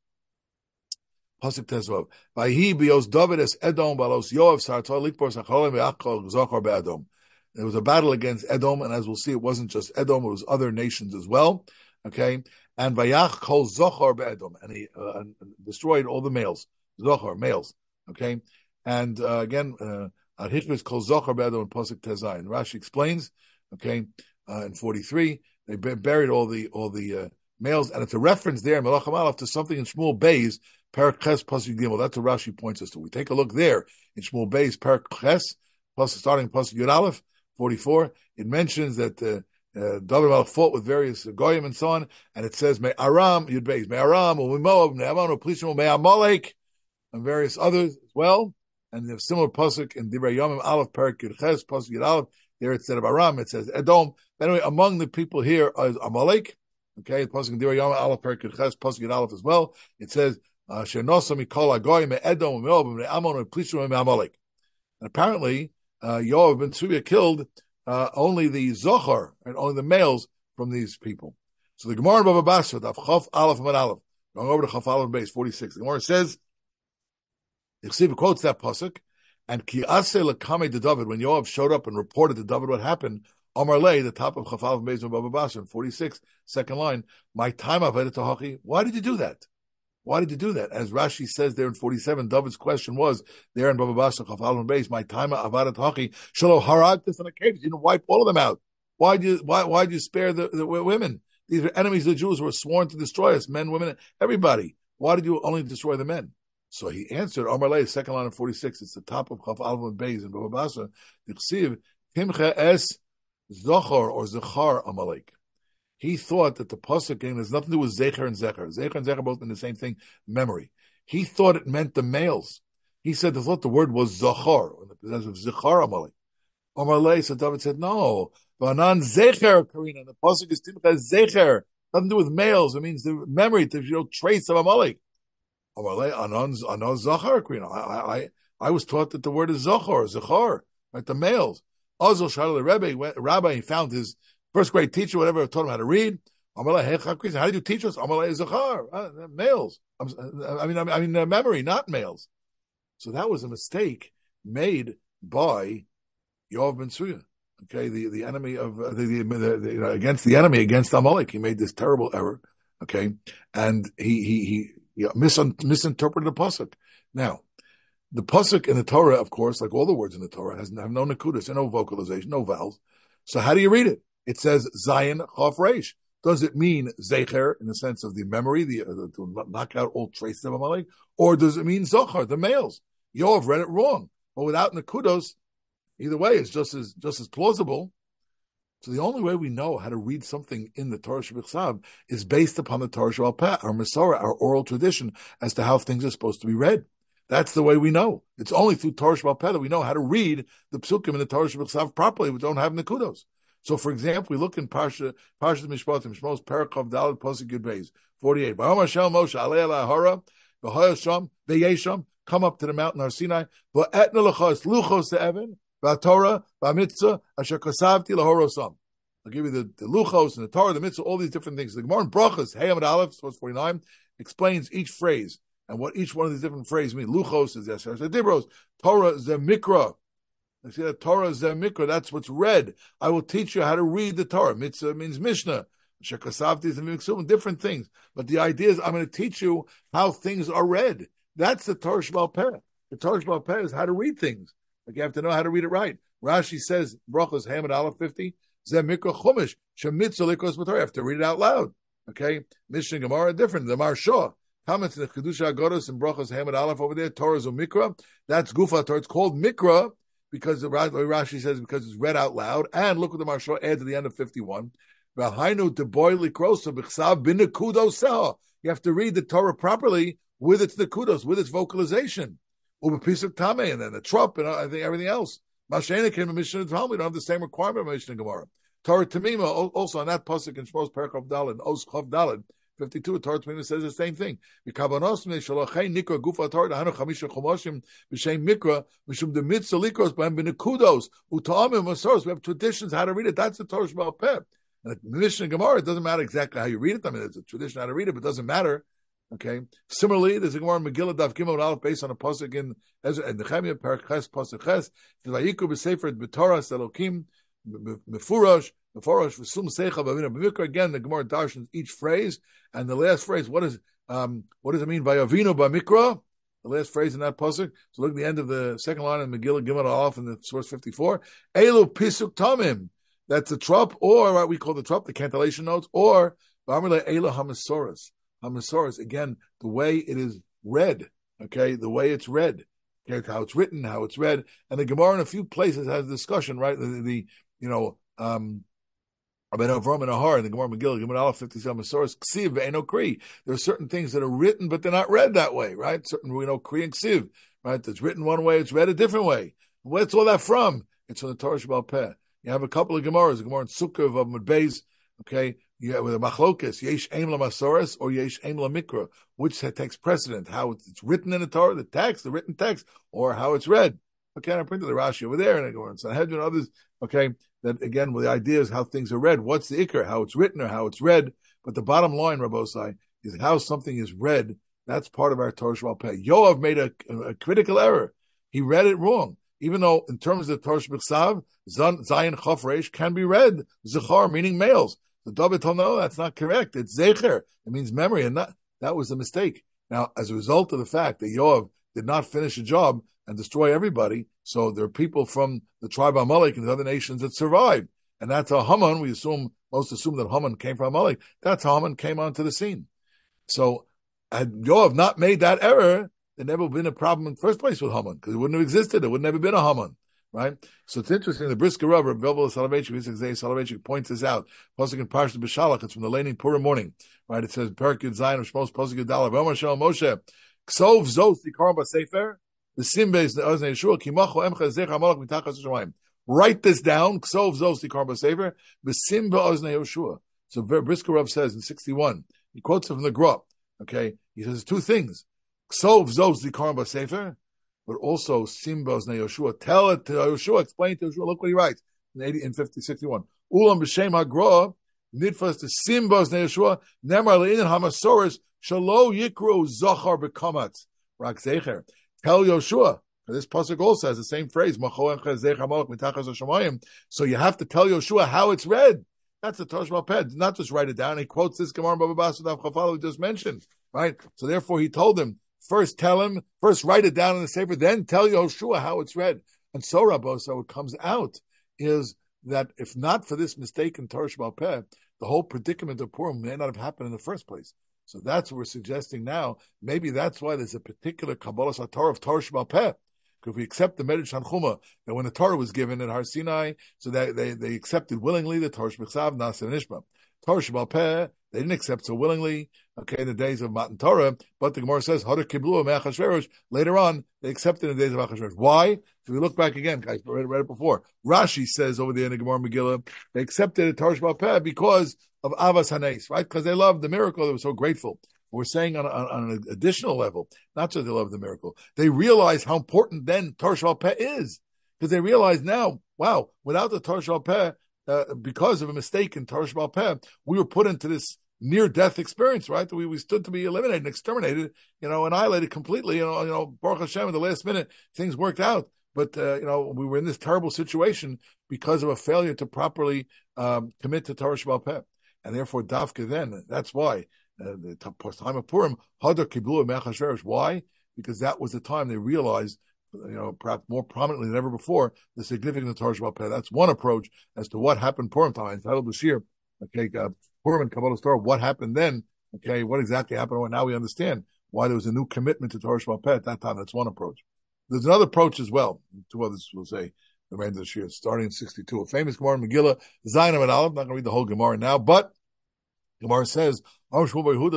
Pasuk Tezvav. Vayhi bios David es Edom balos Yoav sartor likbor sacholim ve'achol zochar be'Edom. There was a battle against Edom, and as we'll see, it wasn't just Edom, it was other nations as well. Okay? And Vayach kol zochar be'Edom. And he destroyed all the males. Zochar, males. Okay? And again, Al-Hikmas kol zochar be'Edom in Pasuk Tezayin. Rashi explains, okay, in 43, they buried all the males, and it's a reference there in Melachim Aleph to something in Shmuel Beis, Perek Ches Pasuk Gimel. That's what Rashi points us to. We take a look there in Shmuel Beis, Perek Ches, starting Pasuk Yud Aleph, 44. It mentions that David Melech fought with various goyim and so on, and it says Me Aram Yud Beis, Me Aram, Me Moab, Me Ammon, Plishim, Me Amalek, and various others as well. And there's similar pasuk in Divrei Yomim Aleph Perek Yud Ches Pasuk Yud Aleph. There instead of Aram, it says Edom. Anyway, among the people here is Amalek. Okay, pasuk in Divrei Yomim Aleph Perek Yud Ches Pasuk Yud Aleph as well. It says Shenosam Mikol Hagoyim Me Edom Me Moab Me Ammon Me Plishim Me Amalek. And apparently, Yoav ben Tzruya killed only the zohar and only the males from these people. So the Gemara in Bava Basra, Daf Chaf Aleph Amud Aleph, going over to Chaf Aleph base 46. The Gemara says, Yichsiv quotes that pasuk, and Ki Aseh Lekame to David, when Yoav showed up and reported to David what happened, Amar Lei, the top of Chaf Aleph base of Bava Basra, 46, second line, my time Avedet Tahachi. Why did you do that? Why did you do that? As Rashi says there in 47, David's question was, there in Bava Basra, Chaf Aleph base, my time Avedet Tahachi, Shalo Haragtis and Akev, you didn't wipe all of them out. Why'd you spare the women? These are enemies of the Jews who were sworn to destroy us, men, women, everybody. Why did you only destroy the men? So he answered, Amar Lei, second line of 46, it's the top of Chaf Aleph Beis in Bava Basra, Yichsiv, Timcha es Zochar or Zechar Amalek. He thought that the pasuk has nothing to do with Zecher and Zecher. Zecher and Zecher both mean the same thing, memory. He thought it meant the males. He said, I thought the word was Zachar, or the possession of Zechar Amalek. Amar Lei, so David said, no, Vanan Zecher, Karina, the pasuk is Timcha Zecher, nothing to do with males. It means the memory, the trace of Amalek. Anon Zachar, I was taught that the word is Zachar, right? The males. Azul Shadal Rabbi, he found his first grade teacher, whatever, taught him how to read. How did you teach us? Zachar, males. Memory, not males. So that was a mistake made by Yoav ben Tzruya. Okay, the enemy of against the enemy, against Amalek. He made this terrible error. Okay, and he misinterpreted the pasuk. Now, the pasuk in the Torah, of course, like all the words in the Torah, have no nakudas, no vocalization, no vowels. So how do you read it? It says Zayin Chaf Reish. Does it mean Zecher in the sense of the memory, to knock out all traces of Amalek, or does it mean Zochar, the males? Yoav read it wrong, but without nakudos, either way, it's just as plausible. So the only way we know how to read something in the Torah Shebechsav is based upon the Torah Shebal Peh, our Masorah, our oral tradition, as to how things are supposed to be read. That's the way we know. It's only through Torah Shebal Peh that we know how to read the psukim in the Torah Shebechsav properly. We don't have nekudos. So, for example, we look in Parshas Mishpatim, Shmos Perakav Daled Pasuk Yud Beis 48. V'Amar Hashem Moshe Alei Ala Hara V'Hoyasham V'Yesham. Come up to the mountain Har Sinai. V'Etna Lachos Luchos Se'Even V'Torah V'Mitzvah Asher Kasavti LaHorosam. I'll give you the Luchos and the Torah, the Mitzvah, all these different things. The Gemara in Brachos, Hey Amud Aleph, source 49, explains each phrase and what each one of these different phrases mean. Luchos is Yasher Dibros. Torah is the Mikra. I see that Torah is the Mikra. That's what's read. I will teach you how to read the Torah. Mitzvah means Mishnah. Shekasavti is the different things. But the idea is I'm going to teach you how things are read. That's the Torah Shebal Peh. The Torah Shebal Peh is how to read things. Like you have to know how to read it right. Rashi says, Brachos, Hey Amud Aleph 50, Zeh Mikra Chumash, Shemitzvah Likos B'Torah. You have to read it out loud. Okay? Mishnah and Gemara are different. The Maharsha comments in the Kedusha Agodos and Brachos, Hey Amud Aleph over there, Torah is a Mikra. That's Gufa Torah. It's called Mikra because the Rashi says because it's read out loud. And look what the Maharsha adds at the end of 51. You have to read the Torah properly with its nekudos, with its vocalization. And then the trup and I think everything else. Mashena came a Mishnah and Talmud. We don't have the same requirement of Mishnah and Gemara. Torah Tamima, also on that pasuk in Shmos Perakav Daled, Oz Chav Daled, 52, Torah Tamima says the same thing. We have a couple of traditions how to read it. That's the Torah Shebal Peh. And the Mishnah and Gemara, it doesn't matter exactly how you read it. I mean, it's a tradition how to read it, but it doesn't matter. Okay. Similarly, there's a Gemara in Megillah Daf Gimel Aleph based on a pasuk in Ezra and Nehemiah Perek Ches pasuk Ches. Vayiku b'Sefer B'Torah Elokim Mefurash V'Sum Seicha B'Avina B'Mikra. Again, the Gemara darshans each phrase, and the last phrase. What does it mean? Vayavinu B'Mikra. The last phrase in that pasuk. So look at the end of the second line of Megillah Gimel Aleph in the source 54. Elu Pisuk Tamim. That's the trup, or what we call the trup, the cantillation notes, or V'Amrle Elu Hamasoras. Hamasoras, again, the way it is read, okay, the way it's read, okay, how it's written, how it's read, and the Gemara in a few places has a discussion, right? About Avram and Ahar, and the Gemara Megillah, Gemara Aleph 57, Hamasoras, Ksiv, Ve'eno Kri. There are certain things that are written, but they're not read that way, right? Certain, Kri and Ksiv, right? It's written one way, it's read a different way. Where's all that from? It's from the Torah Shebal Peh. You have a couple of Gemaras, the Gemara in Sukkah of Amud Beis, okay, you have with a machlokes, yesh aim lamasoras or yesh aim lamikra, which takes precedent, how it's written in the Torah, the written text, or how it's read. Okay, and I printed the Rashi over there, and I go on Sanhedrin and others. Okay, that again, well, the idea is how things are read. What's the ikar? How it's written or how it's read? But the bottom line, Rabbosai, is how something is read. That's part of our Torah Sheba'al Peh. Yoav made a critical error. He read it wrong. Even though in terms of Torah Sheba'al Zayin Chof Reish can be read Zechar, meaning males. The David told no, that's not correct. It's Zecher. It means memory, and that was a mistake. Now, as a result of the fact that Yoav did not finish a job and destroy everybody, so there are people from the tribe of Amalek and the other nations that survived. And that's how Haman, most assume that Haman came from Amalek. That's how Haman came onto the scene. So had Yoav not made that error, there never would have been a problem in the first place with Haman, because it wouldn't have existed. It would never been a Haman, right? So it's interesting. The Brisker Rav, Velvel Soloveitchik points this out. Pasuk in Parshat B'Shalach, it's from the Lenin Purim morning, right? It says, Perak Yud Zayin of Shmos, Pasuk Yudalav, V'Omer Shalom Moshe, Ksov Zos Zikaron B'Sefer, the Simbeis Ne'oznei Yeshua, Kimacho Emcha Zech HaMalach Mitachas Hashemayim. Write this down, Ksov Zos Zikaron B'Sefer, B'Sim Be'oznei Yeshua. So Brisker Rav says in 61, he quotes it from the Gra, okay? He says two things. Ksov Zos Zikaron B'Sefer, but also Simbos Ne Yoshua. Tell it to Yoshua, explain to Yoshua. Look what he writes in 61. Ulam b'shem hagra nidfas to Simbos Ne Yoshua. Nemar le'inin hamasoris shalo yikru zachar b'kamatz rak zecher. Tell Yoshua. This pasuk also has the same phrase. So you have to tell Yoshua how it's read. That's the Torah Sheba'al Peh. Not just write it down. He quotes this Gemara Baba Basra Daf Chafal we just mentioned, right? So therefore, he told him. First write it down in the Sefer, then tell Yoshua how it's read. And so, Rabbo, so what comes out is that if not for this mistake in Torah Sheba'al Peh, the whole predicament of Purim may not have happened in the first place. So that's what we're suggesting now. Maybe that's why there's a particular Kabbalah Satorah of Torah Sheba'al Peh. Because if we accept the Medrash Tanchuma, that when the Torah was given at Har Sinai, so that they accepted willingly the Torah Shebechsav, Nasa and Ishma. Torah Sheba'al Peh, they didn't accept so willingly, okay, in the days of Matan Torah, but the Gemara says, Hada Kiblu Me'achashverosh, later on, they accepted in the days of Achashverosh. Why? If we look back again, guys, I read it before. Rashi says over there in the Gemara Megillah, they accepted Torah Sheba'al Peh because of Avas Hanes, right? Because they loved the miracle, they were so grateful. We're saying on an additional level, not just they love the miracle, they realize how important then Torah Sheba'al Peh is. Because they realize now, wow, without the Torah Sheba'al Peh, because of a mistake in Torah Sheba'al Peh, we were put into this near-death experience, right? We stood to be eliminated and exterminated, annihilated completely. Baruch Hashem, at the last minute, things worked out. But, we were in this terrible situation because of a failure to properly commit to Torah Sheba'al Peh. And therefore, Dafka then, that's why, the time of Purim, Hadar Kiblu Me'achashverosh. Why? Because that was the time they realized, perhaps more prominently than ever before, the significance of Torah Sheba'al Peh. That's one approach as to what happened Purim time. Entitled Bashir, okay, Purim and Kabbalah Torah, what happened then? Okay, what exactly happened? Well, now we understand why there was a new commitment to Torah Sheba'al Peh at that time. That's one approach. There's another approach as well. Two others will say the remainder of this year, starting in 62. A famous Gemara in Megillah, Zayin and Aleph. Not going to read the whole Gemara now, but Gemara says, after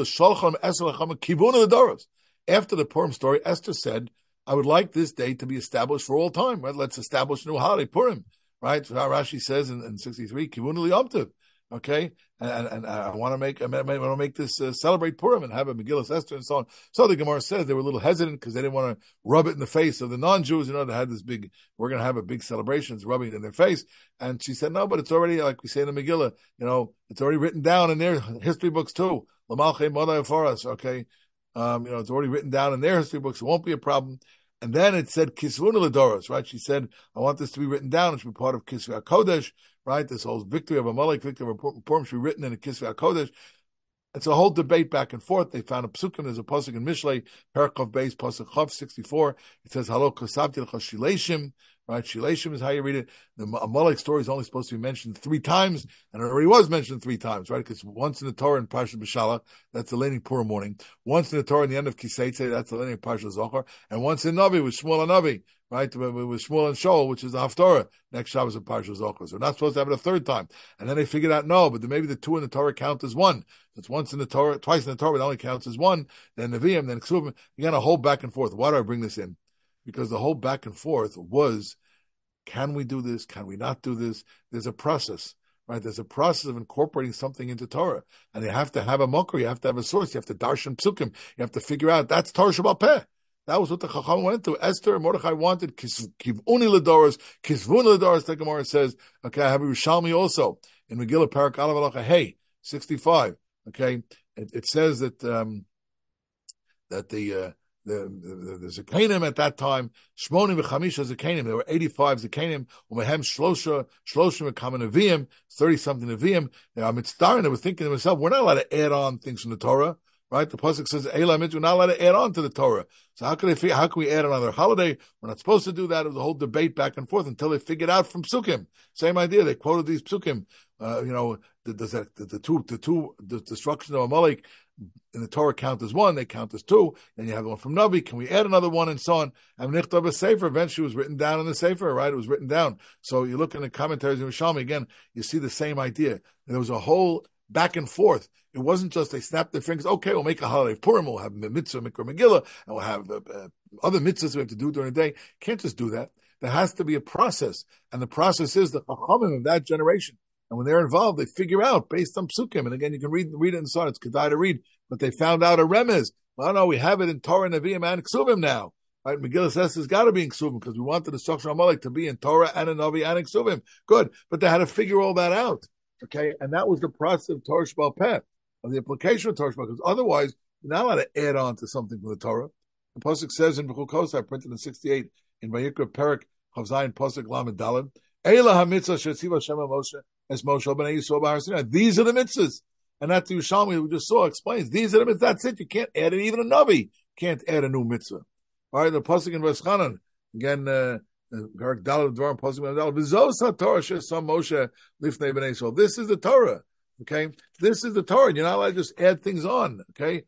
the Purim story, Esther said, I would like this day to be established for all time. Right? Let's establish a new holiday, Purim. Right? So Rashi says in 63, Kivun L'Yom. Okay, and I want to make this celebrate Purim and have a Megillah Esther and so on. So the Gemara says they were a little hesitant because they didn't want to rub it in the face of the non-Jews. They had this we're going to have a big celebration, it's rubbing it in their face. And she said, no, but it's already, like we say in the Megillah, it's already written down in their history books too. L'malchei Modai for us, okay. It's already written down in their history books. It won't be a problem. And then it said Kisvuna L'Doros, right? She said, I want this to be written down. It should be part of Kisvei HaKodesh, right? This whole victory of Amalek, victory of Purim should be written in the Kisvei HaKodesh. It's a whole debate back and forth. They found a psukim. There's a pasuk in Mishlei, Perikov Beis, pasuk Chav 64. It says, Halo Kosavti L'cha Shileshim, right? Shileshim is how you read it. The Amalek story is only supposed to be mentioned 3 times, and it already was mentioned 3 times, right? Because once in the Torah in Parshat B'Shalach, that's the Lenin Purim morning. Once in the Torah in the end of Kiseitze, that's the Lenin Parshat Zohar. And once in Navi with Shmuel and Navi, right? With Shmuel and Shaul, which is the Haftorah, next Shabbos of Parshat Zohar. So we're not supposed to have it a 3rd time. And then they figured out, no, but maybe the 2 in the Torah count as 1. It's once in the Torah, twice in the Torah, it only counts as 1. Then Nevi'im, then Ksuvim. You got a whole back and forth. Why do I bring this in? Because the whole back and forth was, can we do this? Can we not do this? There's a process, right? There's a process of incorporating something into Torah. And you have to have a mokar, you have to have a source, you have to darshan psukim, you have to figure out, that's Torah Sheba'al Peh. That was what the Chacham went to. Esther and Mordechai wanted kivuni ledoros, kivuni ledoros. The Gemara says, okay, I have a Yerushalmi also in Megillah Parak Aleph Halacha Hey 65. Okay, it says that that the Zakanim at that time, Shmonim v'chamisha Zakanim, there were 85 Zakanim, umehem shlosha v'kamen Neviim, 30-something Neviim. They are mitzdarin, they were thinking to themselves, we're not allowed to add on things from the Torah, right? The pasuk says, Eila mitzvah, we're not allowed to add on to the Torah. So how can we add another holiday? We're not supposed to do that. It was a whole debate back and forth until they figured out from Psukim. Same idea. They quoted these Psukim. The destruction of Amalek in the Torah count as one, they count as two. Then you have the one from Navi. Can we add another one and so on? And Nichtav a Sefer eventually was written down in the Sefer, right? It was written down. So you look in the commentaries of Yerushalmi again, you see the same idea. And there was a whole back and forth. It wasn't just they snapped their fingers. Okay, we'll make a holiday of Purim. We'll have mitzvah, mikra, megillah, and we'll have other mitzvahs we have to do during the day. Can't just do that. There has to be a process, and the process is the chachamim of that generation. And when they're involved, they figure out based on psukim. And again, you can read it inside. It's kedai to read. But they found out a remez. Well, no, we have it in Torah, Nevi'im, and Ksuvim now. Right? Megillah says it's got to be in Ksuvim because we want the destruction of Amalek to be in Torah and in Navi and in Ksuvim. Good. But they had to figure all that out. Okay? And that was the process of Torah Sheba'al Peh, of the implication of Torah Sheba'al Peh, because otherwise, you're not allowed to add on to something from the Torah. The Pasuk says in B'chul Kosai, printed in 68, in Vayikra Perak, Chav Zayin, Pasuk Lamed Daled, Eila HaMitzvah Shetziva Hashem Moshe, Es Moshe B'nai Yisrael B'Har Sinai. These are the mitzvahs. And that the Yerushalmi we just saw explains. These are the mitzvahs. That's it. You can't add it. Even a Navi can't add a new mitzvah. All right, the Pasuk in Veschanan, again, Perak Daled Dvarim, Pasuk Daled, V'zos HaTorah Shesam Moshe Lifnei B'nai Yisrael. This is the Torah. Okay? This is the Torah. You're not allowed to just add things on. Okay?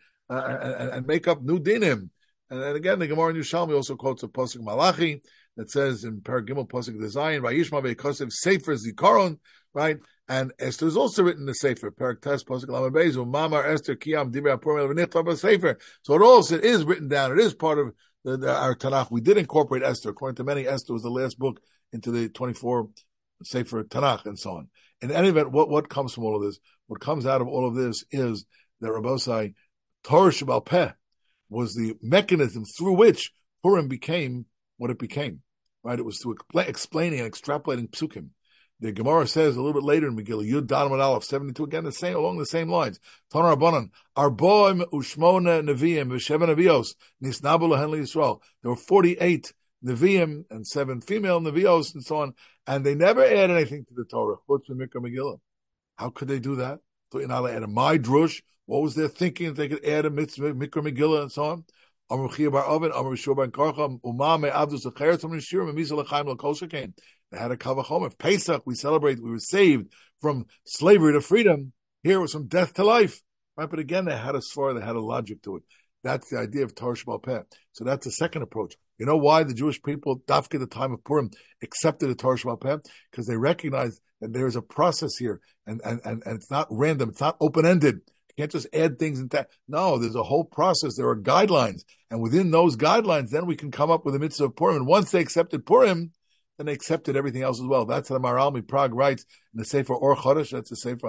And make up new dinim. And again, the Gemara in Yerushalmi also quotes a Pasuk Malachi that says in Perak Gimel Pasuk Dezayin, Vayishma Ve'kosev Sefer Zikaron, right? And Esther is also written in the Sefer. Perak Tes Pasuk Lamed Beis, Mamar Esther Kiyam Divrei HaPurim V'nichtav Sefer. So it is written down. It is part of our Tanakh. We did incorporate Esther. According to many, Esther was the last book into the 24 Sefer Tanakh and so on. In any event, what comes from all of this? What comes out of all of this is that Rabbosai, Torah Sheba'al Peh was the mechanism through which Purim became what it became. Right? It was through explaining and extrapolating psukim. The Gemara says a little bit later in Megillah, Yud Dalman Aleph 72, again along the same lines. Tanar Rabbanan, Arboim Ushmona Neviim V'Sheva Nevios Nisnabu Lahen Yisrael. There were 48 Neviim and 7 female Nevios and so on, and they never add anything to the Torah. Chutz Mikra Megillah. How could they do that? So you're not allowed to add a Ma'idrush. What was their thinking that they could add a mitzvah, Mikra Megillah and so on? Amar Chia Bar Oven, Amar Rishur Bar Karcha, Umame Abdus L'Chayer Tzom Nishir, Memisa L'Chaim L'Kol Shekain. They had a Kavachom. If Pesach, we celebrate, we were saved from slavery to freedom. Here it was from death to life. Right? But again, they had a svara, they had a logic to it. That's the idea of Torah Sheba'al Peh. So that's the second approach. You know why the Jewish people, Dafka at the time of Purim, accepted the Torah Sheba'al Peh? Because they recognized that there is a process here, and it's not random, it's not open-ended. You can't just add things and that. No, there's a whole process. There are guidelines. And within those guidelines, then we can come up with a mitzvah of Purim. And once they accepted Purim, then they accepted everything else as well. That's how the Maharal Prague writes in the Sefer Or Chodesh. That's the Sefer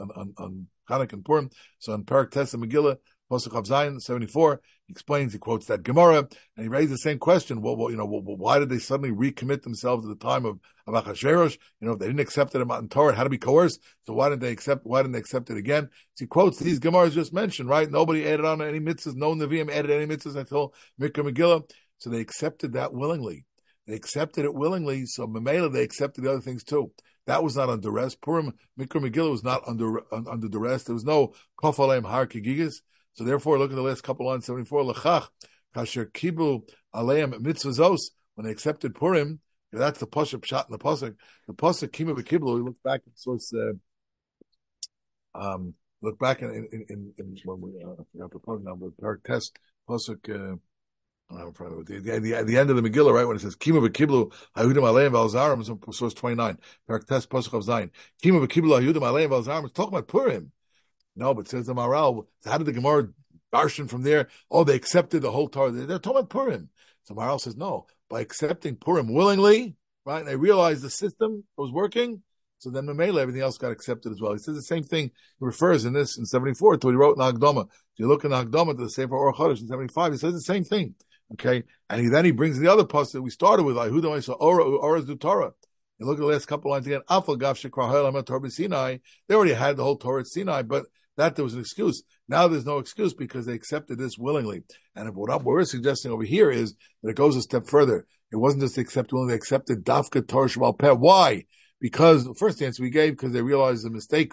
on Chanukah and Purim. So in Perak Tes and Megillah, Pasuk Chav Zayin 74, he explains, he quotes that Gemara, and he raises the same question. Why did they suddenly recommit themselves at the time of Achashverosh? If they didn't accept it in Torah, it had to be coerced. So why didn't they accept it again? So he quotes these Gemaras just mentioned, right? Nobody added on any mitzvahs, no Nevi'im added any mitzvahs until Mikra Megillah. So they accepted that willingly. They accepted it willingly, so Mamela, they accepted the other things too. That was not under duress. Purim, Mikra Megillah was not under duress. There was no Kof Aleim Har Kigigas. So therefore, look at the last couple lines, 74, Lechach, Kasher Kibu Aleim Mitzvahzos, when they accepted Purim, that's the Pasuk shot in the Pasuk. The Pasuk Kima B'Kiblu, we look back at source, look back in when we, I forgot the Pasuk now, but Perak Test, Pasuk, I'm proud of it. At the end of the Megillah, right, when it says Kima B'Kiblu Hayudim Aleim V'Alzarim, source 29, Perak Test Pasuk of Zayin. Kima B'Kiblu Hayudim Aleim V'Alzarim, it's talking about Purim. No, but says the Maharal, how did the Gemara darshan from there? Oh, they accepted the whole Torah. They're talking about Purim. So Maharal says, no, by accepting Purim willingly, right, and they realized the system was working, so then Mamela, everything else got accepted as well. He says the same thing. He refers in this, in 74, to what he wrote in Hagdama. If you look in Hagdama to the Sefer Or Chodesh in 75, he says the same thing. Okay, and then he brings the other pasuk that we started with, like Huda Ma'isa Ora Du Torah. You look at the last couple lines again. Afal Gav Shekra Ha'el Torah Sinai. They already had the whole Torah at Sinai, but that there was an excuse. Now there's no excuse because they accepted this willingly. And what we're suggesting over here is that it goes a step further. It wasn't just accepted willingly; they accepted Dafka Torah Sheba'al Peh. Why? Because the first answer we gave, because they realized the mistake,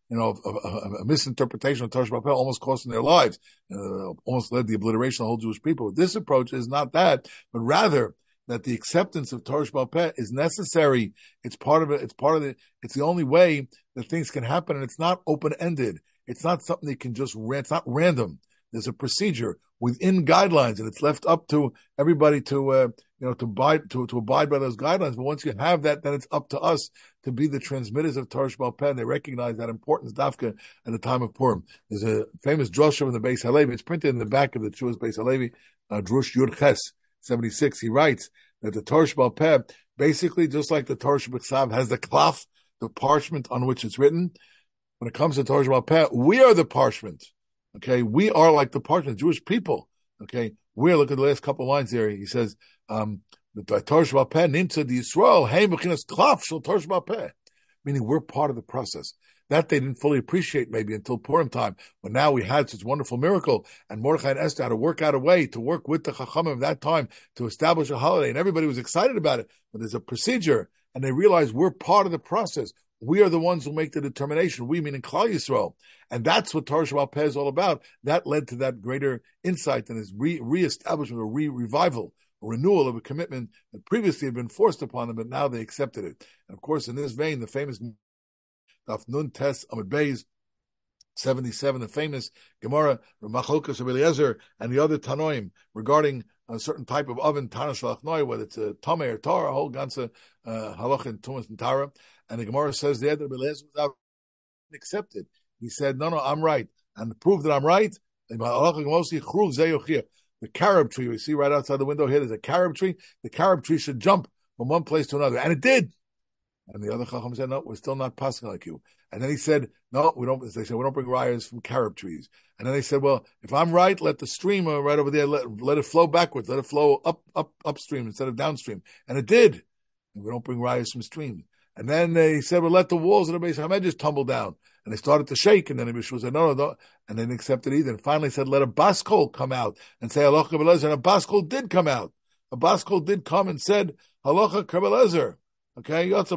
a misinterpretation of Torah Sheba'al Peh almost cost them their lives, almost led to the obliteration of the whole Jewish people. This approach is not that, but rather that the acceptance of Torah Sheba'al Peh is necessary. It's part of it. It's the only way that things can happen, and it's not open-ended. It's not something that can it's not random. There's a procedure within guidelines, and it's left up to everybody to abide by those guidelines. But once you have that, then it's up to us to be the transmitters of Torah Sheba'al Peh. They recognize that importance, dafka, at the time of Purim. There's a famous drosha in the Beis Halevi. It's printed in the back of the Chuas Beis Halevi, Drush Yud Ches 76. He writes that the Torah Sheba'al Peh, basically just like the Torah Sheb'Ksav has the klaf, the parchment on which it's written. When it comes to Torah Sheba'al Peh, we are the parchment. Okay, we are like the parchment, Jewish people. Okay, look at the last couple of lines there. He says, the Torah Sheba'al Peh nimtza the Yisrael, hey mechinas klaf shel Torah Sheba'al Peh, meaning we're part of the process. That they didn't fully appreciate maybe until Purim time, but now we had such wonderful miracle, and Mordechai and Esther had to work out a way to work with the Chachamim of that time to establish a holiday, and everybody was excited about it. But there's a procedure, and they realized we're part of the process. We are the ones who make the determination. We meaning Klal Yisrael, and that's what Torah Sheba'al Peh is all about. That led to that greater insight and his reestablishment or revival, a renewal of a commitment that previously had been forced upon them, but now they accepted it. And of course, in this vein, the famous Daf Nun Tes Amud Beis 77, the famous Gemara, Machlokas of Eliezer and the other Tanoim regarding a certain type of oven, Tana Shalachnoi, whether it's a Tameh or Torah, a whole ganze halach and Tumas and Tara. And the Gemara says there that Eliezer was accepted. He said, no, I'm right. And to prove that I'm right, the carob tree, we see right outside the window here, there's a carob tree. The carob tree should jump from one place to another. And it did. And the other Chacham said, no, we're still not passing like you. And then he said, no, we don't. They said, we don't bring rayas from carob trees. And then they said, well, if I'm right, let the stream right over there, let it flow backwards, let it flow upstream instead of downstream. And it did. And we don't bring rayas from streams. And then they said, well, let the walls of the Beis Hamed just tumble down. And they started to shake. And then Yeshua said, no. And they didn't accept it either. And finally said, let a baskol come out and say, halacha Kabelezer. And a baskol did come out. A baskol did come and said, halacha Kabelezer. Okay, he's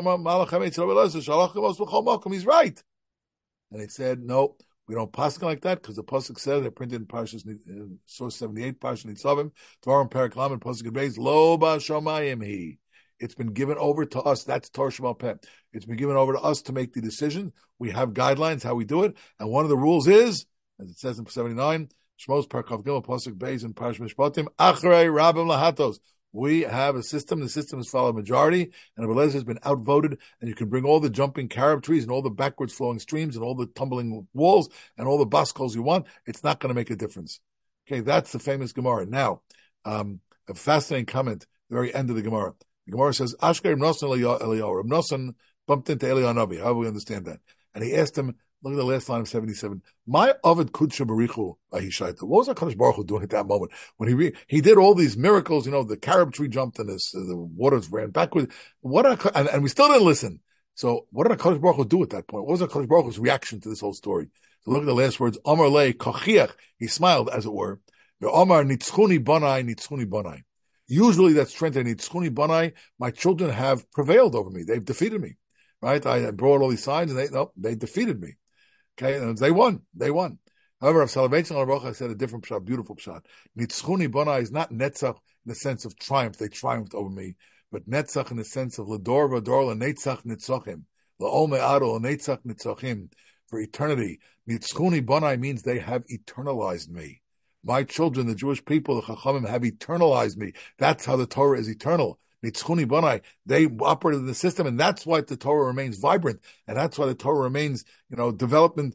right. And they said, no, we don't pasuk like that because the pasuk says, they're printed in Parshas source 78, Parshas Nitzavim, Torah Perek Lamed, pasuk Beis, Lo b'shamayim he. It's been given over to us. That's Torah Sheba'al Peh. It's been given over to us to make the decision. We have guidelines how we do it, and one of the rules is, as it says in 79, Shmos Perek Gimel, pasuk Beis, and Parshas Mishpatim, Achrei Rabim Lahatos. We have a system. The system is followed majority, and Abelezer has been outvoted. And you can bring all the jumping carob trees and all the backwards flowing streams and all the tumbling walls and all the baskals you want. It's not going to make a difference. Okay, that's the famous Gemara. Now, a fascinating comment. The very end of the Gemara. The Gemara says, "Ashker Reb Nosson Eliyahu." Reb Nosson bumped into Eliyahu Navi. How do we understand that? And he asked him. Look at the last line of 77. My Ovid Kudsha Barichu Ahishaita. What was HaKadosh Baruch Hu doing at that moment? When he did all these miracles, the carob tree jumped and the waters ran backwards. And we still didn't listen. So what did HaKadosh Baruch Hu do at that point? What was HaKadosh Baruch Hu's reaction to this whole story? So look at the last words. Amar Le Kochiach. He smiled, as it were. The Amar Nitzchuni Bonai. Usually that's translated Nitzchuni Bonai. My children have prevailed over me. They've defeated me. Right? I brought all these signs and they defeated me. Okay, and they won. However, Rav Soloveitchik Baruch said a different pshat, beautiful pshat. Nitzchuni Bonai is not netzach in the sense of triumph. They triumphed over me, but netzach in the sense of lador v'ador lenetzach nitzachim, laol me'adol lenetzach nitzachim, for eternity. Nitzchuni Bonai means they have eternalized me. My children, the Jewish people, the Chachamim, have eternalized me. That's how the Torah is eternal. Nitzchuni Bonai, they operated in the system, and that's why the Torah remains vibrant, and that's why the Torah remains, development,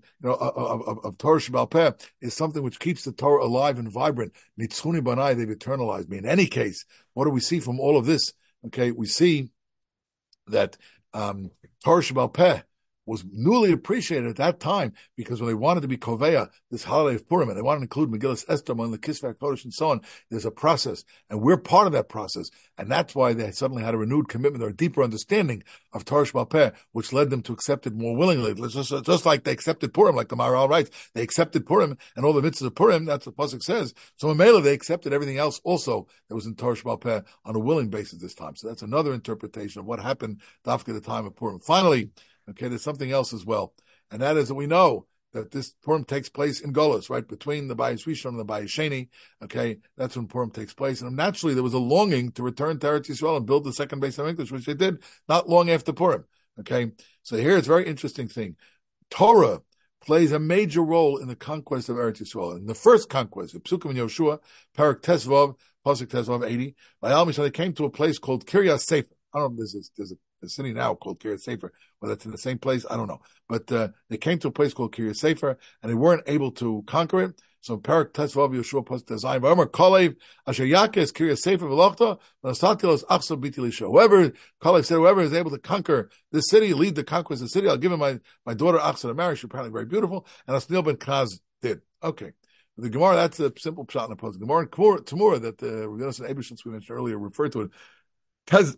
of Torah Sheba'al Peh is something which keeps the Torah alive and vibrant. Nitzchuni Bonai, they've eternalized me. In any case, what do we see from all of this? Okay, we see that Torah Sheba'al Peh, was newly appreciated at that time because when they wanted to be Koveya, this holiday of Purim, and they wanted to include Megillas Esther and the Kisvei Kodesh and so on, there's a process, and we're part of that process. And that's why they suddenly had a renewed commitment or a deeper understanding of Torah Sheba'al Peh, which led them to accept it more willingly. Just like they accepted Purim, like the Maharal writes, they accepted Purim and all the mitzvahs of Purim, that's what Pasuk says. So in Mela, they accepted everything else also that was in Torah Sheba'al Peh on a willing basis this time. So that's another interpretation of what happened after the time of Purim. Finally, okay, there's something else as well, and that is that we know that this Purim takes place in Golos, right, between the Bayis Rishon and the Bayis Sheni. Okay, that's when Purim takes place, and naturally there was a longing to return to Eretz Yisrael and build the second base of English, which they did not long after Purim. Okay, so here it's a very interesting thing. Torah plays a major role in the conquest of Eretz Yisrael. In the first conquest, the Psukim in Yoshua, Parak Tesvav, Pasuk Tesvav 80, they came to a place called Kiryas Sefer. I don't know if there's a city now called Kiryas Sefer, whether it's in the same place, I don't know. But they came to a place called Kiryas Sefer, and they weren't able to conquer it. So Parak Tesvav Yoshua Pasuk Tezayim, V'omer Kalev Asher Yakes Kiryas Sefer V'lochta V'nasatilos Achsav Biti Lisha. Kalev said, whoever is able to conquer this city, lead the conquest of the city, I'll give him my daughter Achsa to marry. She's apparently very beautiful, and Asnil ben Kaz did. Okay. The Gemara, that's a simple pshat in the post. Gemara Tamura that Rabbi Yonatan Ebershitz we mentioned earlier referred to it. Tez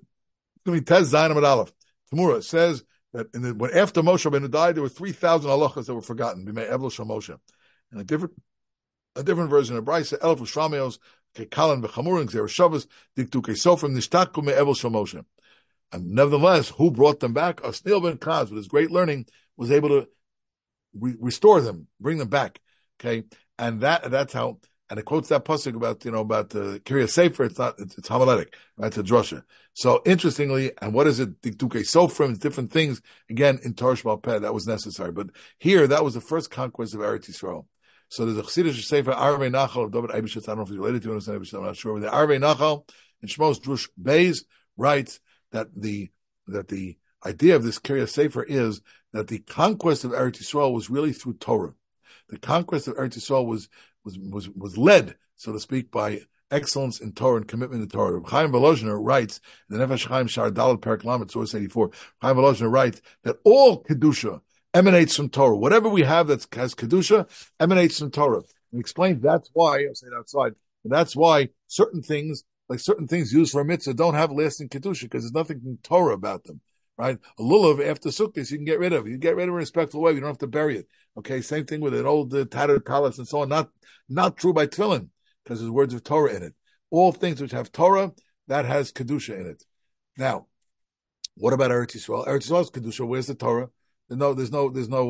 Zayin Amud Aleph. Tamura says that when after Moshe Rabbeinu died, there were 3,000 halachas that were forgotten. B'mei Evlo Shel Moshe. And a different version of Brisa, Elef Ushrameos, Kekalan Bechamurin, Xer Shavas, Diktuke Sofrim, Nishtaku Me Evlo Shel Moshe. And nevertheless, who brought them back? Asnil ben Kaz, with his great learning, was able to restore them, bring them back. Okay, and that's how. And it quotes that pasuk about the Kiryas Sefer. It's homiletic, right? It's a drasha. So interestingly, and what is it? Dikduke Sofrim, different things. Again, in Torah Sheba'al Peh, that was necessary. But here, that was the first conquest of Eretz Yisrael. So there's a Chassidish Sefer Arvei Nachal of David Eibishitz. I don't know if he's related to Eibishitz. I'm not sure. But the Arvei Nachal in Shmos Drush Beis writes that the idea of this Kiryas Sefer is that the conquest of Eretz Yisrael was really through Torah. The conquest of Eretz Yisrael was led, so to speak, by excellence in Torah and commitment to Torah. Chaim Volozhiner writes in the Nefesh Chaim Shar Daled Perek Lamed source 84. Chaim Volozhiner writes that all kedusha emanates from Torah. Whatever we have that has kedusha emanates from Torah. He explains that's why I'll say it outside. And that's why certain things used for a mitzvah don't have lasting kedusha because there's nothing in Torah about them. Right? A lulav after sukkahs you can get rid of. You can get rid of it in a respectful way. You don't have to bury it. Okay, same thing with an old tattered talis and so on. Not true by tefillin because there's words of Torah in it. All things which have Torah that has kedusha in it. Now, what about Eretz Yisrael? Eretz Yisrael's kedusha. Where's the Torah? There's no.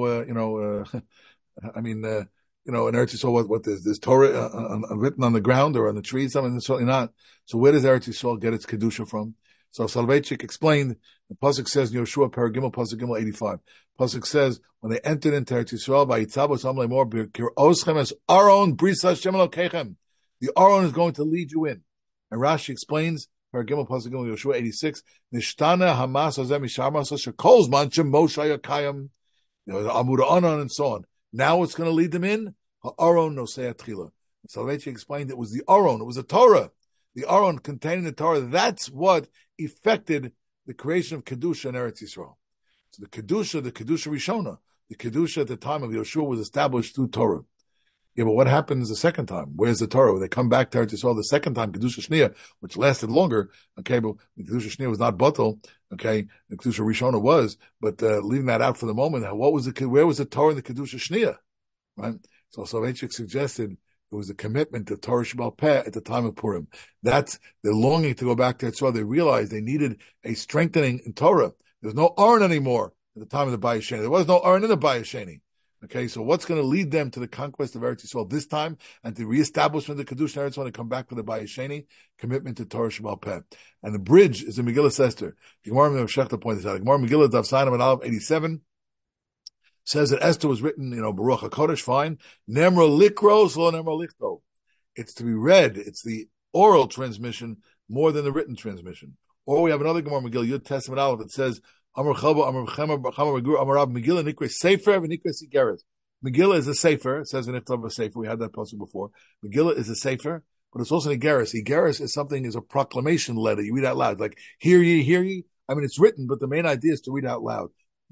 I mean, in Eretz Yisrael, what there's Torah written on the ground or on the trees? Something certainly not. So where does Eretz Yisrael get its kedusha from? So Soloveitchik explained, the pasuk says in Yoshua Paragimel, pasuk Gimel 85. Pasuk says, when they entered into Eretz Yisrael, Vayitzavos Am Lemor Kir'oschem es Aron Brisa Hashem Elokechem. The Aron is going to lead you in. And Rashi explains, Paragimel pasuk Gimel Yoshua 86, Nishtana Hamas Hazem Mishamas Shekol Zman Shem Moshe Yakayim, Amud Anan and so on. Now it's going to lead them in. Ha'aron Nosei Atchila. Soloveitchik explained it was the Aron, it was the Torah. The Aron containing the Torah, that's what effected the creation of Kedusha in Eretz Yisrael. So the Kedusha Rishona, the Kedusha at the time of Yeshua was established through Torah. Yeah, but what happens the second time? Where's the Torah? When they come back to Eretz Yisrael the second time, Kedusha Shnia, which lasted longer, okay, but the Kedusha Shnia was not Batal, okay, the Kedusha Rishona was, but leaving that out for the moment, where was the Torah in the Kedusha Shnia? Right? So Soloveitchik suggested it was a commitment to Torah Sheba'al Peh at the time of Purim. That's the longing to go back to Eretz. They realized they needed a strengthening in Torah. There's no Aron anymore at the time of the Bayis Sheni. There was no Aron in the Bayis Sheni. Okay, so what's going to lead them to the conquest of Eretz Yisrael this time and the reestablishment of the Kedusha Eretz when they come back for the Bayis Sheni? Commitment to Torah Sheba'al Peh. And the bridge is in Megillah Esther. The Gemara of Shechta points out. The Gemara Megillah Daf Sinai and Aleph 87. Says that Esther was written, Baruch HaKodesh, fine. Nemra likros, lo nemra lichto. It's to be read. It's the oral transmission more than the written transmission. Or we have another Gemara Megillah, Yud Testament Aleph, that says, Amar Chalba, Amar Chema, Amar Regur, Amar Rab, Megillah, Nikre Sefer, Nikre Sigeres. Megillah is a Sefer. It says in Iftav a Sefer. We had that posted before. Megillah is a Sefer, but it's also an Igeres. Igeres is a proclamation letter. You read out loud. Like, hear ye, hear ye. I mean, it's written, but the main idea is to read out loud.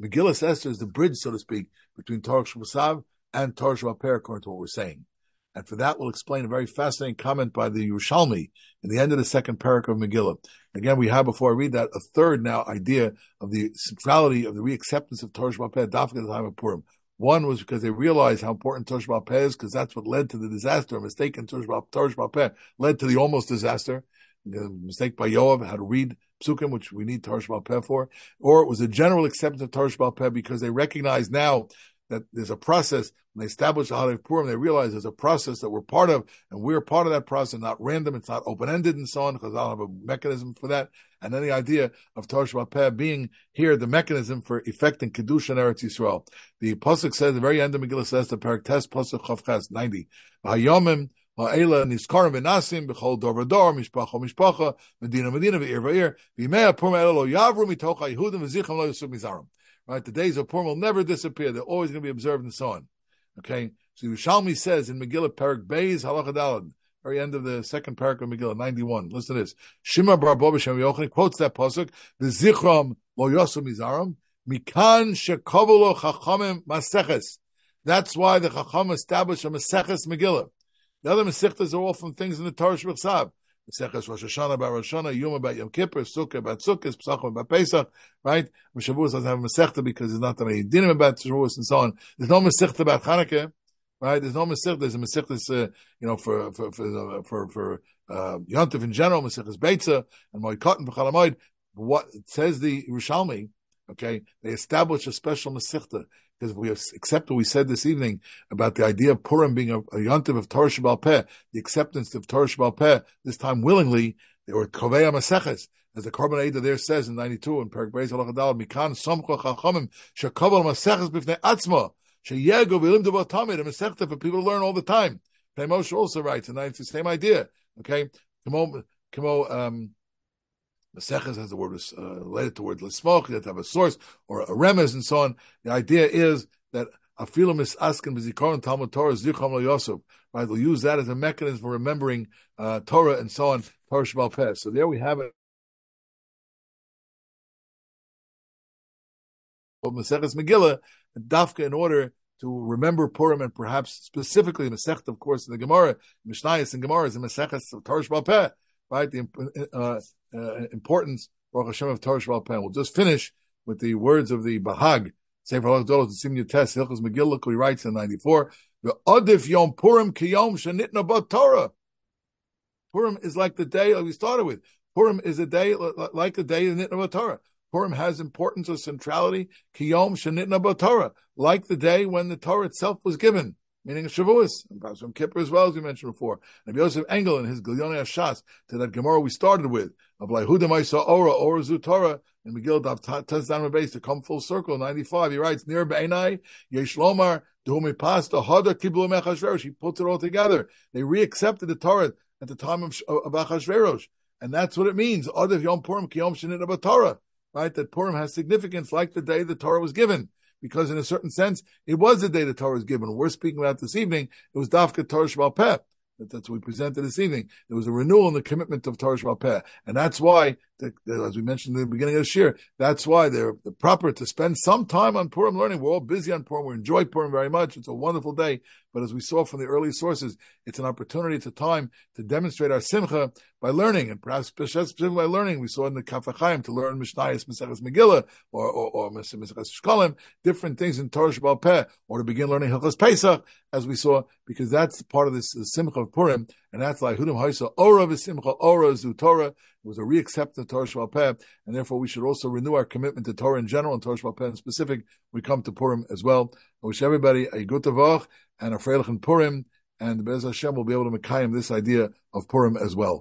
Megillah Esther is the bridge, so to speak, between Torah Shmusav and Torah Sheba'al Peh, according to what we're saying. And for that, we'll explain a very fascinating comment by the Yerushalmi in the end of the second parak of Megillah. Again, we have, before I read that, a third now idea of the centrality of the reacceptance of Torah Sheba'al Peh, Dafka at the time of Purim. One was because they realized how important Torah Sheba'al Peh is, because that's what led to the disaster. A mistake in Torah Sheba'al Peh led to the almost disaster. A mistake by Yoav, how to read Psukim, which we need Torah Sheba'al Peh for. Or it was a general acceptance of Torah Sheba'al Peh because they recognize now that there's a process. When they establish the holiday of Purim, they realize there's a process that we're part of, and we're part of that process, not random, it's not open-ended and so on, because I'll have a mechanism for that. And then the idea of Torah Sheba'al Peh being here, the mechanism for effecting Kedusha in Eretz Yisrael. The Pasuk says, at the very end of Megillah Esther, Parak Tes, Pasuk Chav Ches, 90. Hayomim ha'ela niskarim v'nasim b'chol dor v'dor, mishpacha mishpacha, medina medina v'ir v'ir, v'imei Purim ela lo yavru mitocha Yehudim v'zicham lo yisub mizarim. Right, the days of Purim will never disappear. They're always going to be observed and so on. Okay, so Yerushalmi says in Megillah Parak Beis Halacha Daled, very end of the second parak of Megillah 91. Listen to this. Shimon bar Abba b'Shem Yochanan quotes that pasuk: "V'zichram lo yosu mizaram mikan shekavolo chachamim maseches." That's why the chacham established a maseches Megillah. The other masechtas are all from things in the Torah Sheb'chsav. Maseches Rosh Hashanah about Rosh Hashanah, Yom about Yom Kippur, Sukkah about Sukkot, Pesachim about Pesach, right? Shavuos doesn't have a Masechta because there's not any dinim about Shavuos and so on. There's no Masechta about Chanukah, right? There's no Masechta. There's a Masechta, for Yontif in general, Masechtas Beitza and Moed and B'chalamoid. What says the Yerushalmi? Okay, they establish a special Masechta. Because if we accept what we said this evening about the idea of Purim being a yontiv of Torah Sheba'al Peh, the acceptance of Torah Sheba'al Peh, this time willingly, or Kovei Maseches, as the Korban Eidah there says in 92, in Perek Beis Halacha Daled, Mikan Somcho Chachamim, Shekaval Maseches B'fnei Atzma, Sheyego V'lim Devo Tamid, a Masechta for people to learn all the time. Pnei Moshe also writes, and it's the same idea, okay? Maseches has the word related to the word lismoch. You have to have a source or a remez and so on. The idea is that afilu misaskin b'zikaron Talmud Torah zichron lo Yosef. Right, they'll use that as a mechanism for remembering Torah and so on. Torah Sheba'al Peh. So there we have it. Maseches Megillah, dafka, in order to remember Purim, and perhaps specifically Masechta, of course, in the Gemara, Mishnayos and Gemara is the Maseches of Torah Sheba'al Peh. Right, the importance, Baruch Hashem, of Torah Sheba'al Peh. We'll just finish with the words of the Bahag, Sefer Halach Dolos, the Simon Yutes, Hilchos Megillah. Look what he writes in 94. The Odif Yom Purim Kiyom Shenitna Bot Torah. Purim is like the day we started with. Purim is a day like the day of Nitna Bot Torah. Purim has importance of centrality, Kiyom Shenitna Bot Torah, like the day when the Torah itself was given. Meaning Shavuos, and perhaps from Kippur as well, as we mentioned before. And Yosef Engel in his Gilyonei Hashas, to that Gemara we started with, of Lahuda Maisa Ora Zu Torah, and Megillah Dav Tez Down Base, to come full circle, 95, he writes, Nir Be'enai, Yesh Lomar, Duhumi Pasta, Hada Kiblu Mechashverosh. He puts it all together. They reaccepted the Torah at the time of Achashverosh. And that's what it means. Adav Yom Purim Kiyom Shenit Abba Torah. Right? That Purim has significance like the day the Torah was given. Because in a certain sense, it was the day the Torah was given. We're speaking about this evening. It was Dafka Torah Sheba'al Peh. That's what we presented this evening. There was a renewal in the commitment of Torah Sheba'al Peh. And that's why, as we mentioned in the beginning of this year, that's why they're proper to spend some time on Purim learning. We're all busy on Purim. We enjoy Purim very much. It's a wonderful day. But as we saw from the early sources, it's an opportunity, it's a time to demonstrate our simcha by learning, and perhaps specifically by learning. We saw in the Kaf HaChaim to learn Mishnayos, Maseches Megillah, or Maseches Shkalim, different things in Torah Sheba'al Peh, or to begin learning Hilchos Pesach, as we saw, because that's part of this simcha of Purim, and that's like Hudim Haisa Ora v'Simcha Ora Zu Torah. It was a reacceptance of Torah Sheba'al Peh, and therefore we should also renew our commitment to Torah in general and Torah Sheba'al Peh in specific. We come to Purim as well. I wish everybody a good Tavach and a Freilich in Purim, and Be'ez Hashem will be able to Mekayim this idea of Purim as well.